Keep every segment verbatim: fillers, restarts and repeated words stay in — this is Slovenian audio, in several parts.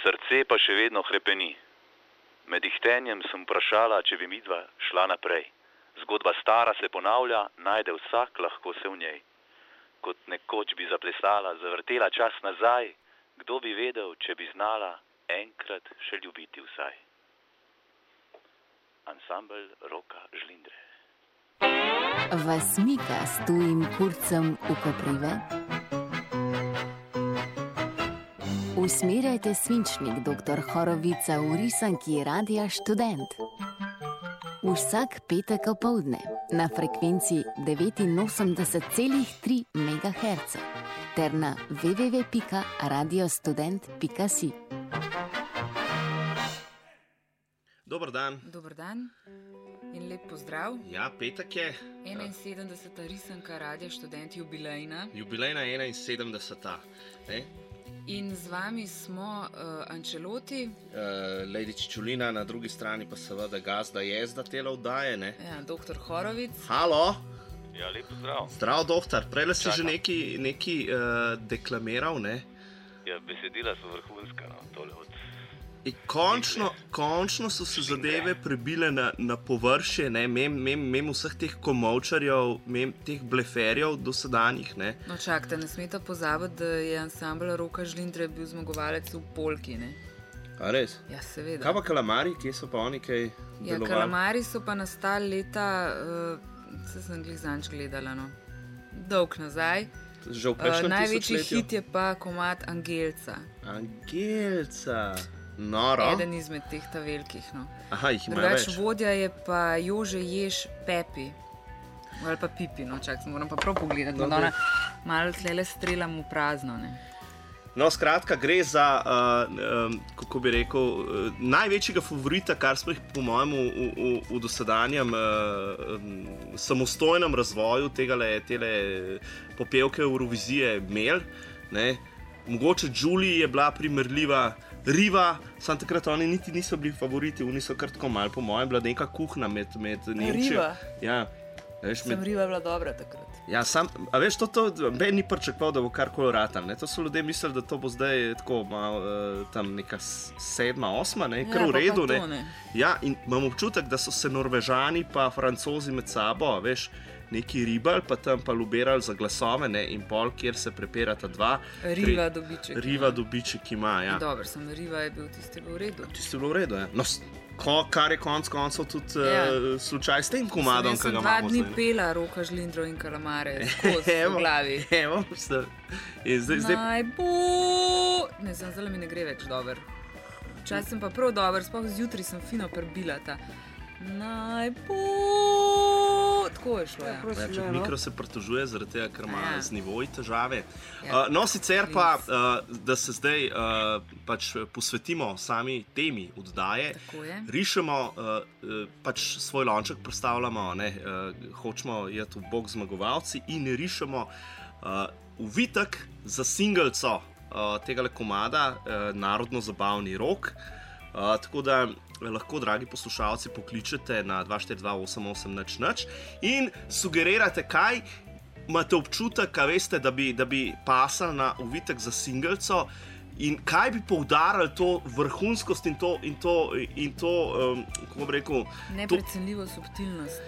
Srce pa še vedno hrepeni. Med ihtenjem sem vprašala, če bi midva šla naprej. Zgodba stara se ponavlja, najde vsak lahko se v njej. Kot nekoč bi zaplesala, zavrtela čas nazaj, kdo bi vedel, če bi znala enkrat še ljubiti vsaj. Ansambel Roka Žlindre. Vas mika s tujim kurcem v koprive? Usmerjajte svinčnik doktor Horovica v risanki Radia Študent. Vsak petek opoldne na frekvenci devetinosemdeset celih tri megaherca ter na w w w pika radiostudent pika si. Dober dan. Dober dan in lep pozdrav. Ja, petek je. enainsedemdeseta risanka Radia Študent jubilejna. Jubilejna enainsedemdeseta. Ne? In z vami smo uh, Ančeloti. Uh, Lady Čičulina, na drugi strani pa seveda gazda jezda tela vdaje, ne? Ja, doktor Horovic. Halo. Ja, lep pozdrav. Zdrav, doktor. Prejle si že neki, neki uh, deklamiral, ne? Ja, besedila so vrhunska, no, tole od... In končno, končno so se zadeve prebile na, na površje, ne, mem, mem, mem vseh teh komovčarjev, mem teh bleferjev dosedanjih, ne. No čakajte, ne smete pozabiti, da je ansambel Roka Žlindre bil zmagovalec v polki, ne. A res? Ja, seveda. Kaj pa kalamari, kje so pa oni kaj Ja, delovali? kalamari so pa nastali leta, uh, se sem glih zanč gledala, no. Dolg nazaj. Že v Uh, prejšnjem največji tisočletju? hit je pa komad Angelca. Angelca. Noro. Eden izmed teh ta velikih, no. Aha, jih ima Drugač več. vodja je pa Jože Jež Pepi. Ali pa Pipi, no, čak, moram pa prav pogledati, No, no, ona malo tlele strelam v prazno, ne. No, skratka, gre za, uh, um, kako bi rekel, uh, največjega favorita, kar smo jih po mojem v, v, v dosedanjem uh, um, samostojnem razvoju tegale, tele popevke Eurovizije imeli, ne. Mogoče Julie je bila primerljiva, Riva, samo takrat oni niti niso bili favoriti, oni so kar tako malo, po mojem, bila neka kuhna med, med Nemčijo. Riva? Ja, veš, Sem med... Riva bila dobra takrat. Ja, sam, a veš, to, to ben ni pričakoval, da bo karkoli ratal, ne? To so ljudje mislili, da to bo zdaj tako malo, uh, tam neka sedma, osma, ne, kar Ja, v pa redu, pa ne. to, ne. Ja, in imam občutek, da so se Norvežani pa Francozi med sabo, a veš, neki ribali, pa tam pa lobirali za glasove, ne, in pol, kjer se prepirata dva. Riva tri- dobiček. Riva dobiček ima, ja. Dobro, sem Riva je bil tisti v redu. Čisto je bilo v redu, ja. No, s- ko, kar je konc koncev tudi Ja. uh, slučaj s tem komadom, Sem ki ga dva imamo dni zdaj. pela Roka Žlindro in kalamare skozi v glavi. Evo, ste- in zdaj, zdaj Naj bo... Ne, sem zdaj mi ne gre več dober. Včasih sem pa prav dober, sploh zjutraj sem fino prebila ta. Naj bo... Tako je šlo, ja. Ja, če mikro se pritožuje zaradi tega, ker ima Ja. z nivoji težave. Ja. Uh, no, sicer pa, uh, da se zdaj uh, pač posvetimo sami temi oddaje, Tako je. rišemo, uh, uh, pač svoj lonček predstavljamo, ne, uh, hočemo jeti v bok zmagovalci in rišemo uh, uvitek za singelco uh, tega komada, uh, narodno-zabavni rok. Uh, tako da lahko, dragi poslušalci, pokličete na dva štiri dva osem osem nič nič in sugerirate, kaj imate občutek, a veste, da bi, da bi pasal na uvitek za singelco in kaj bi poudarili to vrhunskost in to, in to, in to um, kako bi rekel, to, Neprecenljivo subtilnost.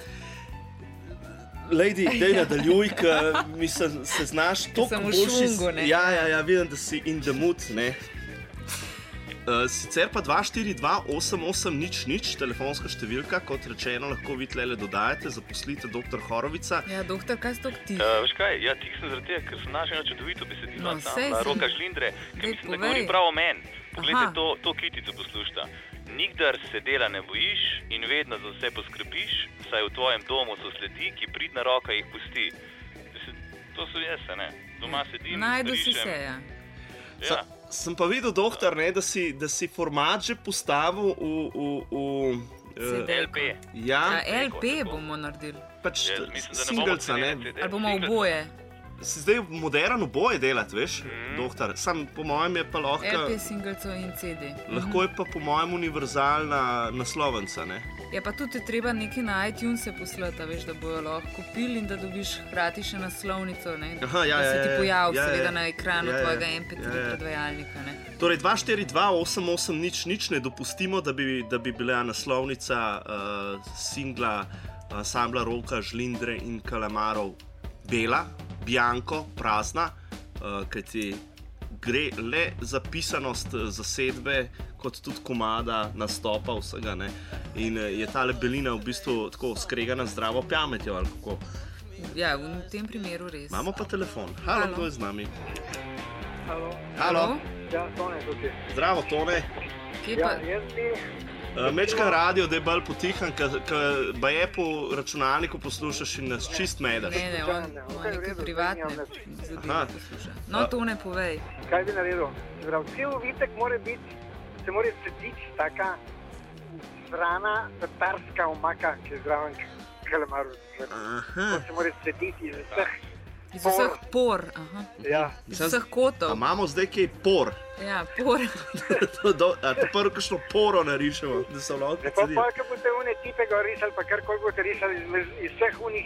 Lady, daj nadaljuj, ker mislim, se znaš toliko sem v boljši. šungu, ne. Ja, ja, ja, vidim, da si in the mood, ne. Uh, sicer pa dva štiri dva osem osem nič nič, telefonska številka, kot rečeno, lahko vi tlele dodajate, zaposlite doktor Horovica. Ja, doktor, kaj si tako ti? Uh, veš kaj, ja, tih sem zaradi tega, ker sem našel eno čudovito besedilo, No, no, sej na sem- Roka Žlindre, ker Daj, mislim, da povej. govori prav o meni. Poglejte, Aha. to, to kitico poslušta. Nikdar se dela ne bojiš in vedno za vse poskrbiš, saj v tvojem domu so sledi, ki pridna roka jih pusti. Mislim, to so jaz, a ne? Doma sedim, Najdu si rišem. se, ja. Ja. Sa, sem pa videl, doktor, ne, da, si, da si format že postavil v... v, v uh, C D. L P. ja, Ja, L P bomo naredili. pač Jaz mislim, da ne bomo singelca, ne. cenili C D. Ali bomo Singelca. oboje. Si zdaj modern oboje delati, veš, Mhm. doktor. Sam po mojem je pa lahko... L P singelcev in C D. Lahko je pa po mojem univerzalna naslovenca, ne? Je pa tudi treba nekaj na iTunes poslati, veš, da bojo lahko kupili in da dobiš hkrati še naslovnico, ne? Aha, ja, da se ti ja, pojavi ja, seveda ja, na ekranu ja, ja, tvojega em pe tri ja, ja. predvajalnika. Ne? Torej, dva štiri dva osem osem nič nič ne dopustimo, da bi, da bi bila naslovnica uh, singla ansambla Roka, Žlindre in Kalamarov bela, bianko, prazna, uh, kajti gre le za pisanost zasedbe, kot tudi komada, nastopa vsega. Ne? In je ta belina v bistvu tako skregana zdravo pametjo, ali kako? Ja, v tem primeru res. Imamo pa telefon. Halo, kdo je z nami? Halo. Halo. Ja, Tone tukaj. Zdravo, Tone. Kje Ja, pa? jaz bi... Uh, Mečkaj radio, da je bolj potihan, ker baje po računalniku poslušaš in nas čist medaš. Ne, ne, on, Ne, on okej, v neke redu, privatne zdaj nimam zadeve Aha. posluša. No, to ne povej. Kaj bi naredil? Zdrav, cel uvitek mora biti, se mora cedič taka zrana tatarska omaka, ki je zraven kalamaru. Aha. To se mora cediti iz vseh. Iz vseh por, aha. Ja, Iz vseh kotov. A imamo zdaj kaj por? Ja, por. A te prvo kakšno poro narišemo, da se lahko ne pa cedi. pa, ko boste une tipe gor risali, pa karkoli boste risali, iz, iz vseh unih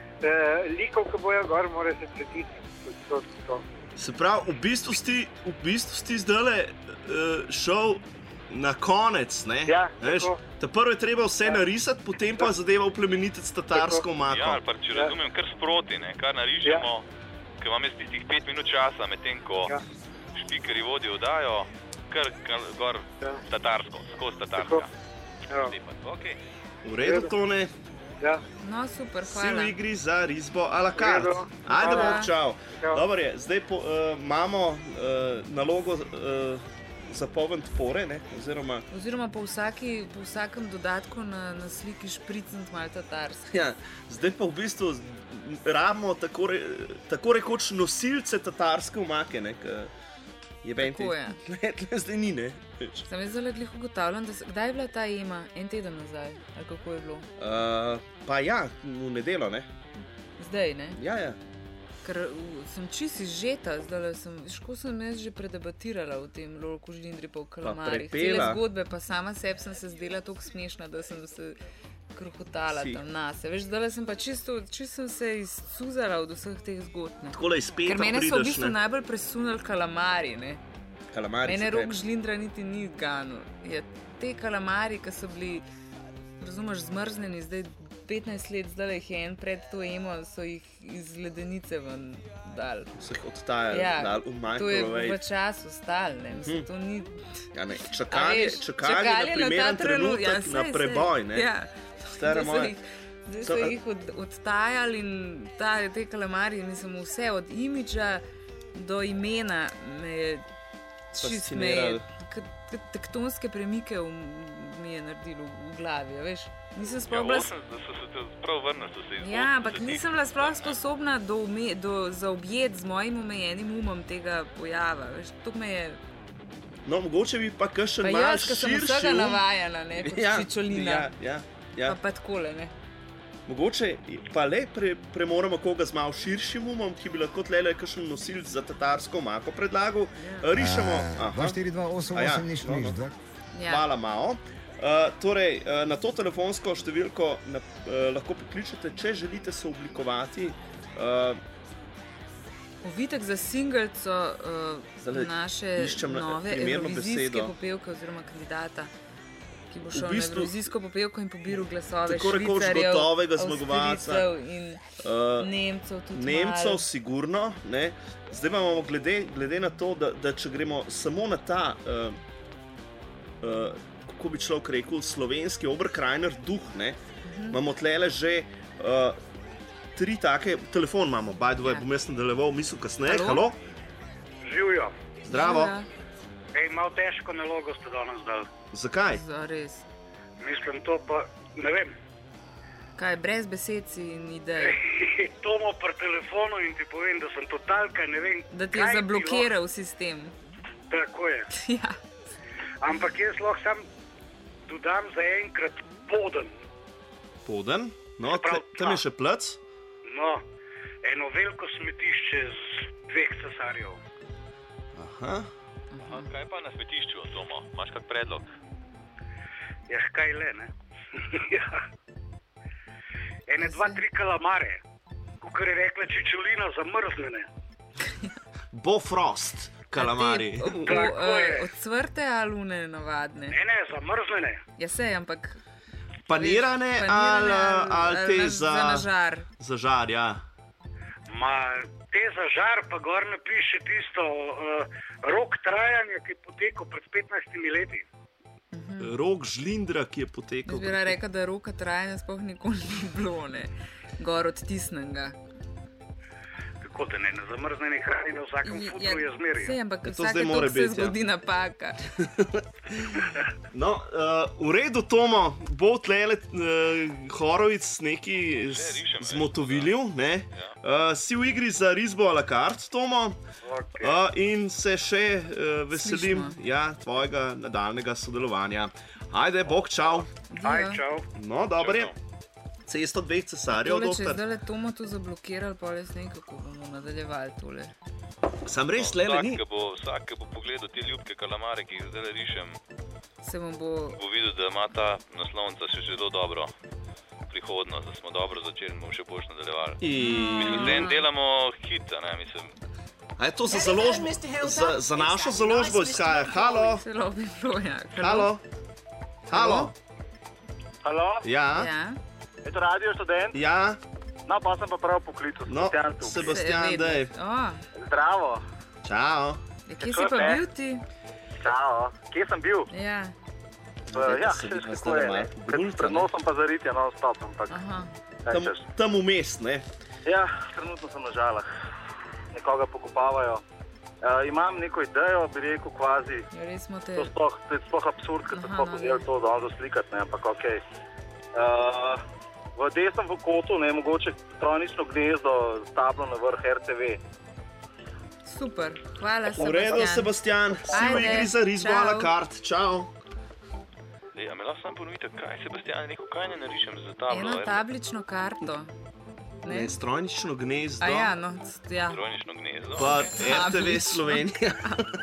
uh, likov, ki bojo gor, mora se cediti. To, to. Se pravi, v bistvu si, v bistvu si zdaj uh, šel na konec, ne? Ja, Veš, tako. ta prvo je treba vse Ja. narisati, potem pa zadeva uplemenititi s tatarsko Ja, omako. ali pa če razumem, kar sproti, ne, kar narišemo, ker imam jaz tistih pet minut časa, medtem ko Ja. špikerji vodijo oddajo, kar, kar gor Ja. tatarsko, skozi Tako. tatarska. Ja. Lepa, okej. V redu, Tone, Ja. No, super, si hvala. v igri za risbo a la carte. V redu. Ajde, Hvala. bog, čau. Čau. Dobro je, zdaj po, uh, imamo uh, nalogo uh, zapoved pore, ne? Oziroma, Oziroma po, vsaki, po vsakem dodatku na, na sliki špricnut malo tatarski. ja, zdaj pa v bistvu rabimo tako, re, tako rekoč nosilce tatarske omake, ne? K, je benti. Tako je. Ne, tle zdaj ni, ne? Več. Sem jaz zelo glih ugotavljam, da se, kdaj je bila ta Ema? En teden nazaj, ali kako je bilo? Uh, pa ja, v nedelo, ne? Zdaj, ne? Ja, ja. Ker uh, sem čisto izžeta, zdaj sem, veš, ko sem jaz že predebatirala v tem Lolku, Žlindri pa v Kalamarih. Cele prepela. zgodbe, pa sama sebi sem se zdela tako smešna, da sem se krohotala Si. tam nase. Veš, zdaj sem pa čisto, čisto sem se izsuzala od vseh teh zgodb. ne. Takole iz peta Ker mene so v prideš, bistvu ne? najbolj presunali kalamari, ne? Kalamari Mene so Rok tebi. Žlindra niti ni ganil. Je te kalamari, ki so bili, razumeš, zmrznjeni, zdaj petnajst let, zdaj jih je en pred to Emo, so jih iz ledenice ven dal. So jih odtajali, Ja, dali v to je v microwave. času stal, ne? Mislim, Hm. to ni... Ja, ne, A čakanje, veš, čakanje na ta primeren trenut- trenutek, ja, na sej, preboj, sej. ne? Ja. Stara Da so moja. jih- Zdaj So- so jih od, odtajali in ta, te kalamari, mislim, vse od imidža do imena me je čist me je, Fasciniralo. k- k- tektonske premike v, mi je naredilo v glavi, a veš. Nisem Ja, sploh bila... osem, da so se te prav vrnili, so se iz Ja, ampak osemdesetih. nisem bila sploh sposobna do, ume, do zaobjet z mojim omejenim umom tega pojava. Veš, to me je... No, mogoče bi pa kakšen Pa mal jaz, ki sem širši vsega um. navajena, ne, kot Ja, čičolina. ja, ja, ja. Pa, pa takole, ne. Mogoče pa le pre, premoremo koga z malo širšim umom, ki bi lahko tlele kakšen nosilc za tatarsko omako predlagal. Ja. Rišemo. Uh, dva štiri dva osem A ja, osem nič no, nič no. dva. Ja. Hvala, Mao. Uh, torej, uh, na to telefonsko številko na, uh, lahko pokličete, če želite se oblikovati. Uh, Ovitek za singelco uh, Zdajle naše iščem na- nove primerno evrovizijske besedo. popevke oziroma kandidata, ki bo V šel bistvu- na evrovizijsko popevko in pobiral glasove Tako rekoč Švicarjev, gotovega zmagovalca. Avstrijcev in uh, Nemcev tudi Nemcev, malo. sigurno. Ne? Zdaj pa imamo, glede, glede na to, da, da če gremo samo na ta, uh, uh, kako bi človek rekel, slovenski oberkrajner duh, ne? Mhm. Imamo tlele že uh, tri take, telefon imamo, by the way, Ja. bom jaz nadaljeval misel kasneje. Halo? Halo? Živijo. Zdravo. Ja, Ej, malo težko nalogo ste danes dali. Zakaj? zares. Mislim, to pa ne vem. Kaj, brez besed si in idej. Tomo pri telefonu in ti povem, da sem totalka, ne vem. Da ti je kaj bi zablokiral sistem. lahko- Tako je. Ja. Ampak jaz lahko sam dodam za enkrat poden. Poden? No, Se pravi, tle- tam je tla. še plec. No, eno veliko smetišče z dveh cesarjev. Aha. Aha, kaj pa na smetišču, Tomo? Imaš kak predlog? Ja, kaj le, ne? Ja. Ene, dva, tri kalamare, kot je rekla Čičulina, zamrznjene. Bofrost, kalamari. A te, o, o, o, Odsvrte ali une navadne? Ne, ne, zamrznjene. Ja, sej, ampak... Panirane, veš, ali, panirane ali te na- za... za nažar. Za žar, ja. Ma, te za žar pa gor napiše tisto uh, rok trajanja, ki je potekel pred petnajstimi leti. Rok žlindra, ki je potekal. Jaz bi rada rekla, da roka trajanja sploh nikoli ni bilo, ne. Gor odtisnenega. Kako da ne, na zamrznjeni hrani na vsakem futru je zmeraj. Sej, ampak Ja, to vsake zdaj mora toliko se biti, ja. zgodi napaka. No, uh, v redu, Tomo, bo tlele uh, Horovic neki z, rišem, z ne. motovilju, ne? Uh, si v igri za risbo a la carte, Tomo, Okay. uh, in se še uh, veselim Slišimo. ja, tvojega nadaljnega sodelovanja. Ajde, bog, čau. Aj, Dio. čau. No, dobro je. Cesto dveh cesarjev, Tole, če je doktor. zdaj le Tomo to zablokirali, pa jaz ne vem, kako bomo nadaljevali tole. Sam res, lele, Vsak, ni. ki bo, vsak, ki bo pogledal te ljubke kalamare, ki jih zdaj rišem, Se mu bo... bo videl, da ima ta naslovnica še zelo dobro prihodnost, da smo dobro začeli in bomo še boljš nadaljevali. Mislim, s tem delamo hit, a ne, mislim. A je to za založbo, za, za našo založbo izhaja? Halo, Celo bi bilo, ja. halo, halo, Halo, ja, Ja, je to radio študent? ja, No, pa sem pa prav poklical, no, Sebastian tu. Sebastian, se je dej, vedno. O, Zdravo. čau. ja, kje si Kako pa je? bil ti? Čau, kje sem bil? Ja, Uh, ja, se še vidi, kako je, da ne. malo Pred, brulca, pred ne. nosom pa zaritja, no, stop, ampak. aha. kaj Tam, češ. tam vmes, ne? Ja, trenutno sem na žalah. Nekoga pokopavajo. Uh, imam neko idejo, bi rekel, kvazi. Ja, res smo te... To, sploh, to je sploh absurd, ker se Aha, sploh no, vzeli ja. to danes slikati, ne, ampak ok. Uh, v desnem v kotu, ne, mogoče trojnično gnezdo s tablo na vrh R T V. Super, hvala V redu, Sebastian, si v Ajde, igri za risbo a la čau. carte, čau. Ej, a me lahko sam ponovite, kaj Sebastian je rekel, kaj ne narišem za tablo? Eno tablično karto. Ne? Ne, strojnično gnezdo, A ja, no, c- ja. Trojnično gnezdo. pa R T V Tablično. Slovenija.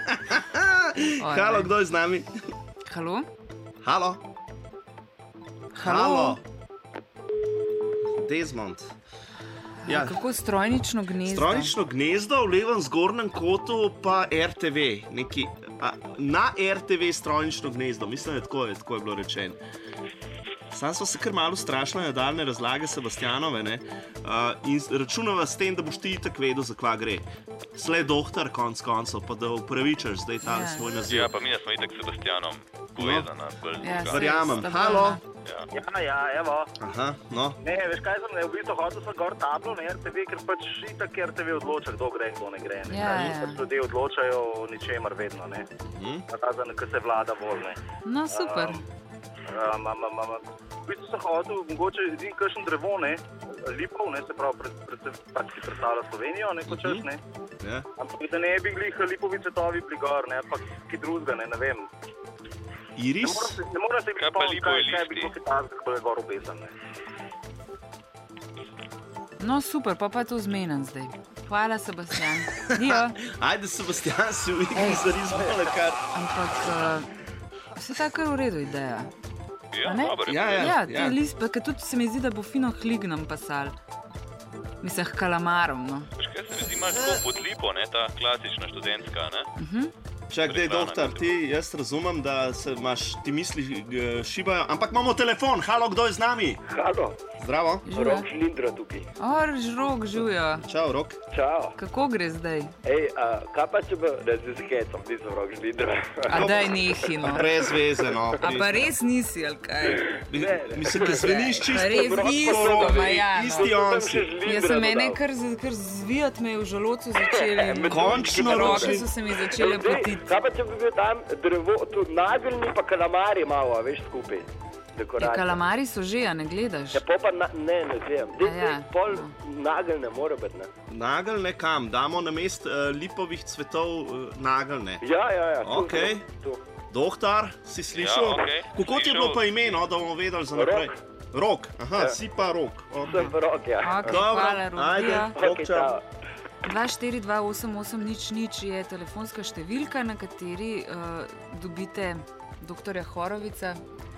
Oj, Halo, ne. kdo je z nami? Halo? Halo, Halo? Desmond. Ja, Kako strojnično gnezdo? strojnično gnezdo v levem zgornjem kotu, pa R T V. Neki, a, na R T V strojnično gnezdo, mislim, da je tako, je, tako je bilo rečeno. Sam smo se kar malo strašili nadaljne razlage Sebastianove, ne? Uh, in računava s tem, da boš ti itak vedel, za kva gre. Slej doktor, konc koncev, pa da upravičaš zdaj ta Ja. svoj naziv. Ja, pa mi smo itak s Sebastianom povezana. bolj Ja, drugače. saj, Verjamem. sta Halo? bila. Ja. Ja, ja, evo. Aha, no. Ne, veš kaj sem, ne, v bistvu hotel sem gor tablo na R T V, ker pač itak R T V odloča, kdo gre in kdo ne gre. Ne. Ja, Kaj, ja. Pač ljudje odločajo o ničemer vedno, ne. Mhm. Razen, ko se vlada volne. No, super. Um, um, um, um, v bistvu sem hotel, mogoče edin kakšen drevo, ne, lipov, ne, se pravi, pred, pred, pač si predstavlja Slovenijo, ne, kot češ, ne. Ja. Ampak da ne bi glih lipovi cvetovi bili gor, ne, pa ki drugega, ne, ne vem. Ne Iris? morem se, ne morem se Kaj pa spomniti, lipovi kaj, kaj bi listi? bilo kitajsko, ko je gor obesan, ne. No, super, pa pa je to zmenen zdaj. Hvala, Sebastian. Dio. Ajde, Sebastian, si v igri za risbo a la carte. Ampak uh, vse tako je v redu ideja. Ja, A ne? dobro. Ja, ja. Ja, ti list, pa ker tudi se mi zdi, da bo fino hlignem pasal. Mislim, h kalamarom, no. Veš, kaj se mi zdi malo tako pod lipo, ne, ta klasična študentska, ne? Čak, dej, Prehrana, doktor, ne. ti, jaz razumem, da se imaš, ti misli eh, šibajo, ampak imamo telefon, halo, kdo je z nami? Halo, Zdravo. Žujo. Žlindra tukaj. Or, žrok, žujo. Čau, Rok. Čau. Kako gre zdaj? Ej, a, kaj pa če bi, da se skecam, nisem rok Žlindra. A daj nehi, no. Brez veze, no. A pa res nisi, ali kaj? Mi- Mislim, da zveniš Pa čisto res isto, ma ja. no. isti on si. Jaz sem mene kar, z- kar zvijat me je v želodcu začeli. in Končno, roke Roki. so se mi začele potiti. Kaj pa če bi bil tam drevo, tu nageljni pa kalamari malo, a veš, skupaj. Ja, Dekoracija. kalamari so že, a ne gledaš? Ja, pol pa na, ne, ne vem. A ja. Pol nageljne mora biti, ne. Nageljne kam? Damo na mest uh, lipovih cvetov uh, nageljne. Ja, ja, ja. tu, Okej. tu. Doktor, si slišal? Ja, okej. Kako ti je bilo Slišal. pa ime, no, da bomo vedeli za naprej? Rok. Aha, Ja. si pa Rok. Okay. Sem rok, ja. Ok, Dobro, hvala, ajde. Rubija. Rok, Ok, čau. čau. dva štiri dva osem osem nič nič je telefonska številka, na kateri uh, dobite doktorja Horovica.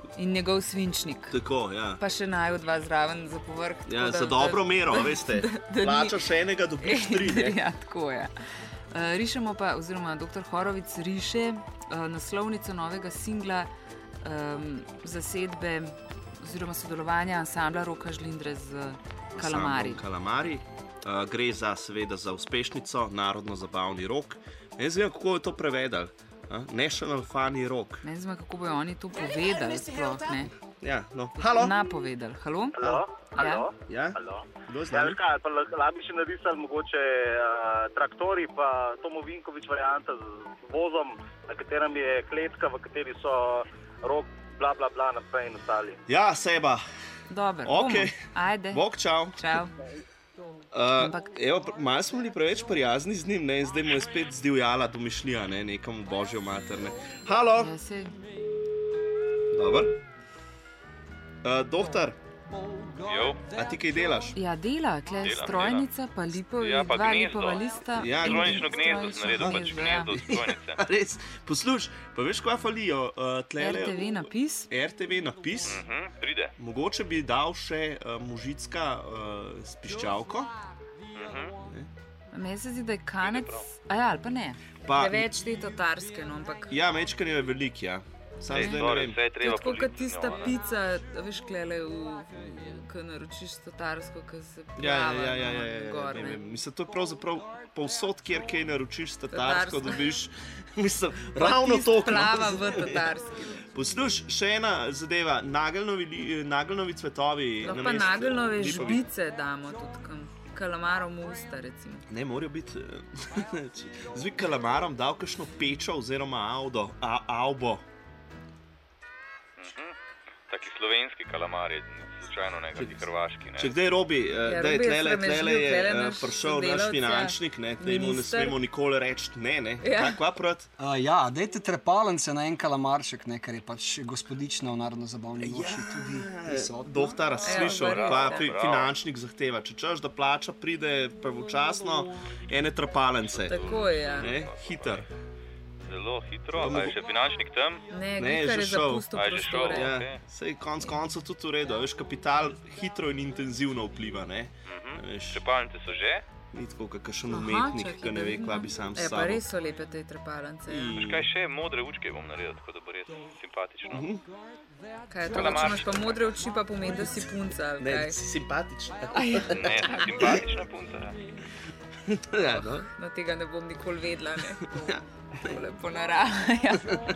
In njegov svinčnik. Tako, ja. Pa še naj od vas zraven za povrh. Ja, da, za dobro da, mero, veste. Plačaš enega, dobiš tri. Ne? Ja, tako je. Uh, rišemo pa, oziroma doktor Horovic riše uh, naslovnico novega singla um, zasedbe oziroma sodelovanja ansambla Roka Žlindre z Kalamari. Kalamari. Uh, gre za, seveda, za uspešnico, narodno-zabavni rok. Ne vem, kako je to prevedali. Uh, National Funny Rock. Ne vem, kako bojo oni to povedali sploh, ne? Ja, no. Halo? Napovedali. Halo? Halo? Halo? Ja? Halo? Kdo je z Ja, nami? veš kaj, pa lahko bi še narisali mogoče uh, traktori, pa Tomo Vinkovič varianta z vozom, na katerem je kletka, v kateri so rok, bla, bla, bla, naprej in ostali. Ja, Seba. Dober, Okej. bomo. Ajde. Bog, čau. Čau. Uh, Ampak- evo, malo smo bili preveč prijazni z njim, ne? Zdaj mu je spet zdivjala domišljija, ne? Nekam božjo materne. Halo? Ja, sej. Dobar. Uh, doktor, Jo, a ti kaj delaš? Ja, dela, tle Delam, strojnica, pa lipovi, Ja, pa dva gnezdo. lipova lista. Ja, in strojnično gnezdo strojnično sem naredil, pač gnezdo, ja. gnezdo od strojnice. Res, posluš, pa veš, kva falijo? Uh, tlele, R T V napis. R T V napis. Mhm, pride. Mogoče bi dal še uh, mužicka uh, s piščalko. Meni se zdi, da je kanec, a ja, ali pa ne. Pa- Preveč te tatarske, no, ampak Ja, mečkanje je velik, ja. Sam Ej, zdaj ne sorry, vem. vse je to je treba tako kot politi tista z njo, ne. pica, veš, klele, ko naročiš tatarsko, ko se Ja, ja, plava ja, ja, ja, no, ja, ja, gor, ne ne. vem. Mislim, to je pravzaprav povsod, kjer kaj naročiš s tatarsko, Tatarsko. dobiš. Mislim, Pa ravno tisto to. plava v tatarski. Posluš, še ena zadeva, nageljnovi, li- nageljnovi cvetovi. Lahko pa namesto nageljnove lipovih. žbice damo tudi kam. Kalamarom v usta, recimo. Ne, morajo biti. Zdaj kalamarom dal kakšno pečo oziroma avdo, a, avbo. Taki slovenski kalamari, slučajno ne kaki hrvaški. Ne. Če kdaj robi, Ja, ja, da je Robi je tlele, tlele sramežljiv, je tlele eh, naš prišel naš sodelavec, ja, finančnik, ne, da mu ne minister. smemo nikoli reči ne, ne. Ja. Kaj, kva prav? Uh, ja, dajte trepalence na en kalamarček, ne, ker je pač gospodična v narodno-zabavni noči tudi prisotna. Doktor, Ja, slišal, bravo. kaj fi, Bravo. finančnik zahteva. Če češ, da plača, pride pravočasno, ene trapalence. Tako je, ja. Ne, hiter. Zelo hitro, a je še finančnik tam? Ne, Ne, Glikar že je šel. zapustil A je že šel? prostore. Ja, Okej. sej konc koncev tudi v redu. Veš, kapital hitro in intenzivno vpliva, ne? Veš, Čepalnice so že? ni tako kakšen Aha, umetnik, čakaj, ki ne da ve, vidimo. kva bi sam s Ja, pa sabo. res so lepe te trepalence. Ja. Veš kaj še, modre učke bom naredil, tako da bo res simpatično. Kaj je to, če Kalamarček. imaš pa modre oči, pa pomeni, da si punca, ali Ne, kaj? si simpatičen. Ne, sem simpatična punca. Ja. Ja, no. No, tega ne bom nikoli vedela, ne. Tole po naravi. Ja.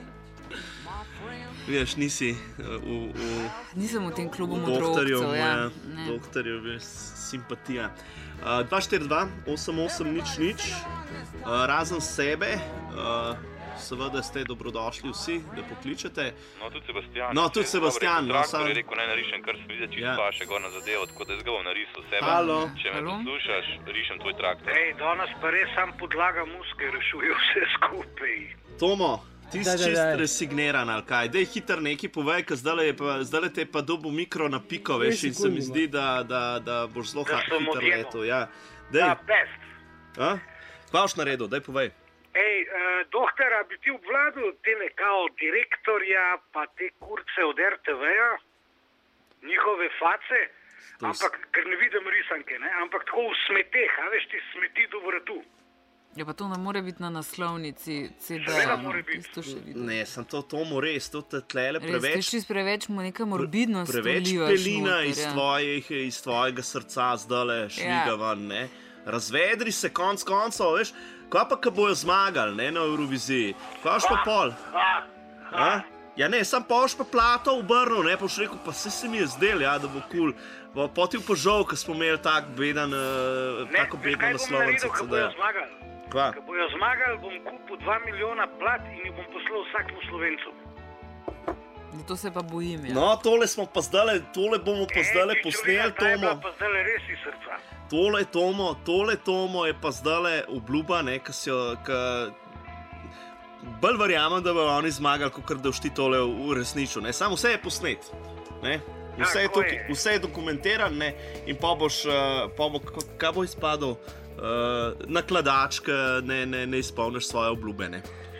Veš, nisi uh, v, v Nisem v tem klubu doktorju, modrovcev, ja. moja Ne. doktorju, veš, simpatija. Uh, dva štiri dva, osem osem nič nič, uh, razen sebe, uh, seveda ste dobrodošli vsi, da pokličete. No, tudi Sebastian. No, tudi Sebastian, no, No, sam- sam... je rekel, naj narišem, kar se mi zdi čisto Ja. ja. paše, gor na zadevo, tako da jaz ga bom narisal sebe. Halo. Če me Halo. poslušaš, rišem tvoj traktor. Ej, danes pa res sam podlaga muske rešuje vse skupaj. Tomo, ti si Daj, daj, čist daj. resigniran ali kaj? Dej hiter nekaj povej, ker zdaj zdaj te pa dobu mikro na piko, veš, in se mi zdi, da, da, da boš zelo Da ha- sem hiter odjemal. letel. Ja. Ja, Dej, pest. a? Kva boš naredil, daj povej. Ej, uh, doktor, a bi ti obvladal tele kao direktorja, pa te kurce od R T V-ja, njihove face, To s- ampak, ker ne vidim risanke, ne? Ampak tako v smeteh, a veš, ti smeti do vratu. Ja, pa to ne more biti na naslovnici C D. Seveda mora biti. Isto še vidim. Ne, sem to Tomu res, to te tlele Res, preveč. ti čisto preveč mu neka morbidnost Preveč vlivaš pelina noter, iz, ja. tvojih, iz tvojega srca zdaj šliga Ja. ven. Ne? Razvedri se konc koncev, veš, kaj pa, ko bojo zmagali ne, na Euroviziji, kaj boš pa pol? A? Ja, ne, sam pa boš pa plato obrnil, ne, pa boš rekel, pa se, se mi je zdel, ja, da bo kul. Cool. Potil pa žal, ker smo imeli tak beden, uh, Ne, tako veš, bedno kaj bom naslovnico. naredil, ko bojo zmagali? Kva? Ko bojo zmagali, bom kupil dva milijona plat in jih bom poslal vsakemu Slovencu. Zato se pa bojim. Ja. No, tole smo pa zdaj, tole bomo pa zdaj Ej, posneli, čuj, ta je bila Tomo. pa zdaj res iz srca. Tole Tomo, tole Tomo je pa zdaj obljuba, ne, ki si jo. Ka... Bolj verjamem, da bo oni zmagali, kot da boš ti tole uresničil. Samo vse je posnet. Ne? Vse, je Tako tukaj, je. vse je dokumentirano ne? In pa boš, uh, pa bo, k- kaj bo izpadel, uh, nakladač, ki ne, ne, ne izpolniš svoje obljube. Ne?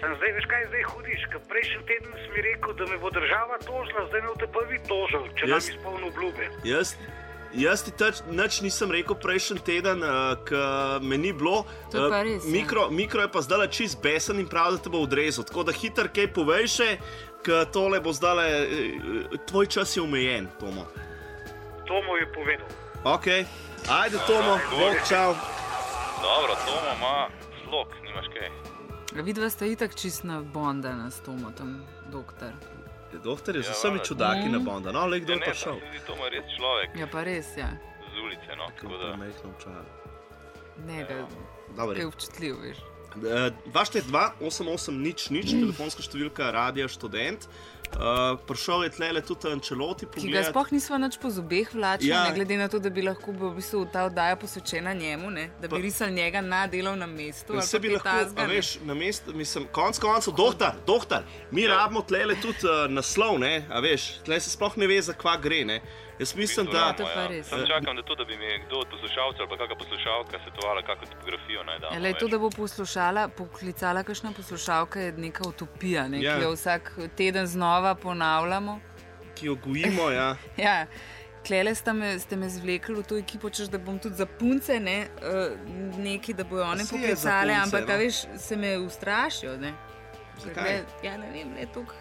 Sem zdaj, veš kaj zdaj hudiš, ker prejšnji teden si mi rekel, da me bo država tožila, zdaj me bo te prvi tožil, če nam Jaz- izpolnil obljube. Jaz, jaz ti teč, nič nisem rekel prejšnji teden, uh, ker me ni bilo. To je pa res, ja. mikro, mikro je pa zdaj čist besen in prav, da te bo odrezal. Tako da hiter kaj povej še, ker tole bo zdaj, uh, tvoj čas je omejen, Tomo. To mu je povedal. Ok, ajde Tomo, bog, čau. Dobro, Tomo ima slog, nimaš kaj. Vidva sta itak čist na Bondana s Tomo, tam doktor. Doktor je z Ja, vsemi valjda. čudaki Mm. na Bonda, no, le kdo Ja, je ne, prišel. pa tudi Tomo je res človek Ja, pa res, ja. z ulice, no, tako da... Premehno očala. Ne, ga, Dobro. kaj je občutljiv, veš. dva štiri dva osem osem nič nič, telefonska številka Radia Študent. Uh, prišel je tlele tudi Ancelotti Ki ga pogledat. sploh nisva nič po zobeh vlačili, Ja. ja. ne glede na to, da bi lahko bila v bistvu ta oddaja posvečena njemu, ne? Da bi Pa- risali njega na delovnem mestu. ali Vse pa bi kaj lahko, takega, a ne. veš, na mestu, mislim, konc koncev, doktor, doktor, mi rabimo tlele tudi uh, naslov, ne, a veš, tle se sploh ne ve, za kva gre, ne. Jaz mislim, da... to je pa res. Sam čakam, da to, da bi mi kdo od poslušalcev ali pa kakšna poslušalka svetovala, kakšno tipografijo naj damo. Ja, lej, to, veš. da bo poslušala, poklicala kakšna poslušalka, je neka utopija, ne, Ja. ki jo vsak teden znova ponavljamo. Ki jo gojimo, ja. Ja, klele ste me, ste me zvlekli v to ekipo, češ, da bom tudi za punce ne, uh, neki, da bojo one Saj je za poklicale, punce, ampak no. a veš, se me ustrašijo. Ne. Zakaj? Ne, ja, ne vem, ne tukaj.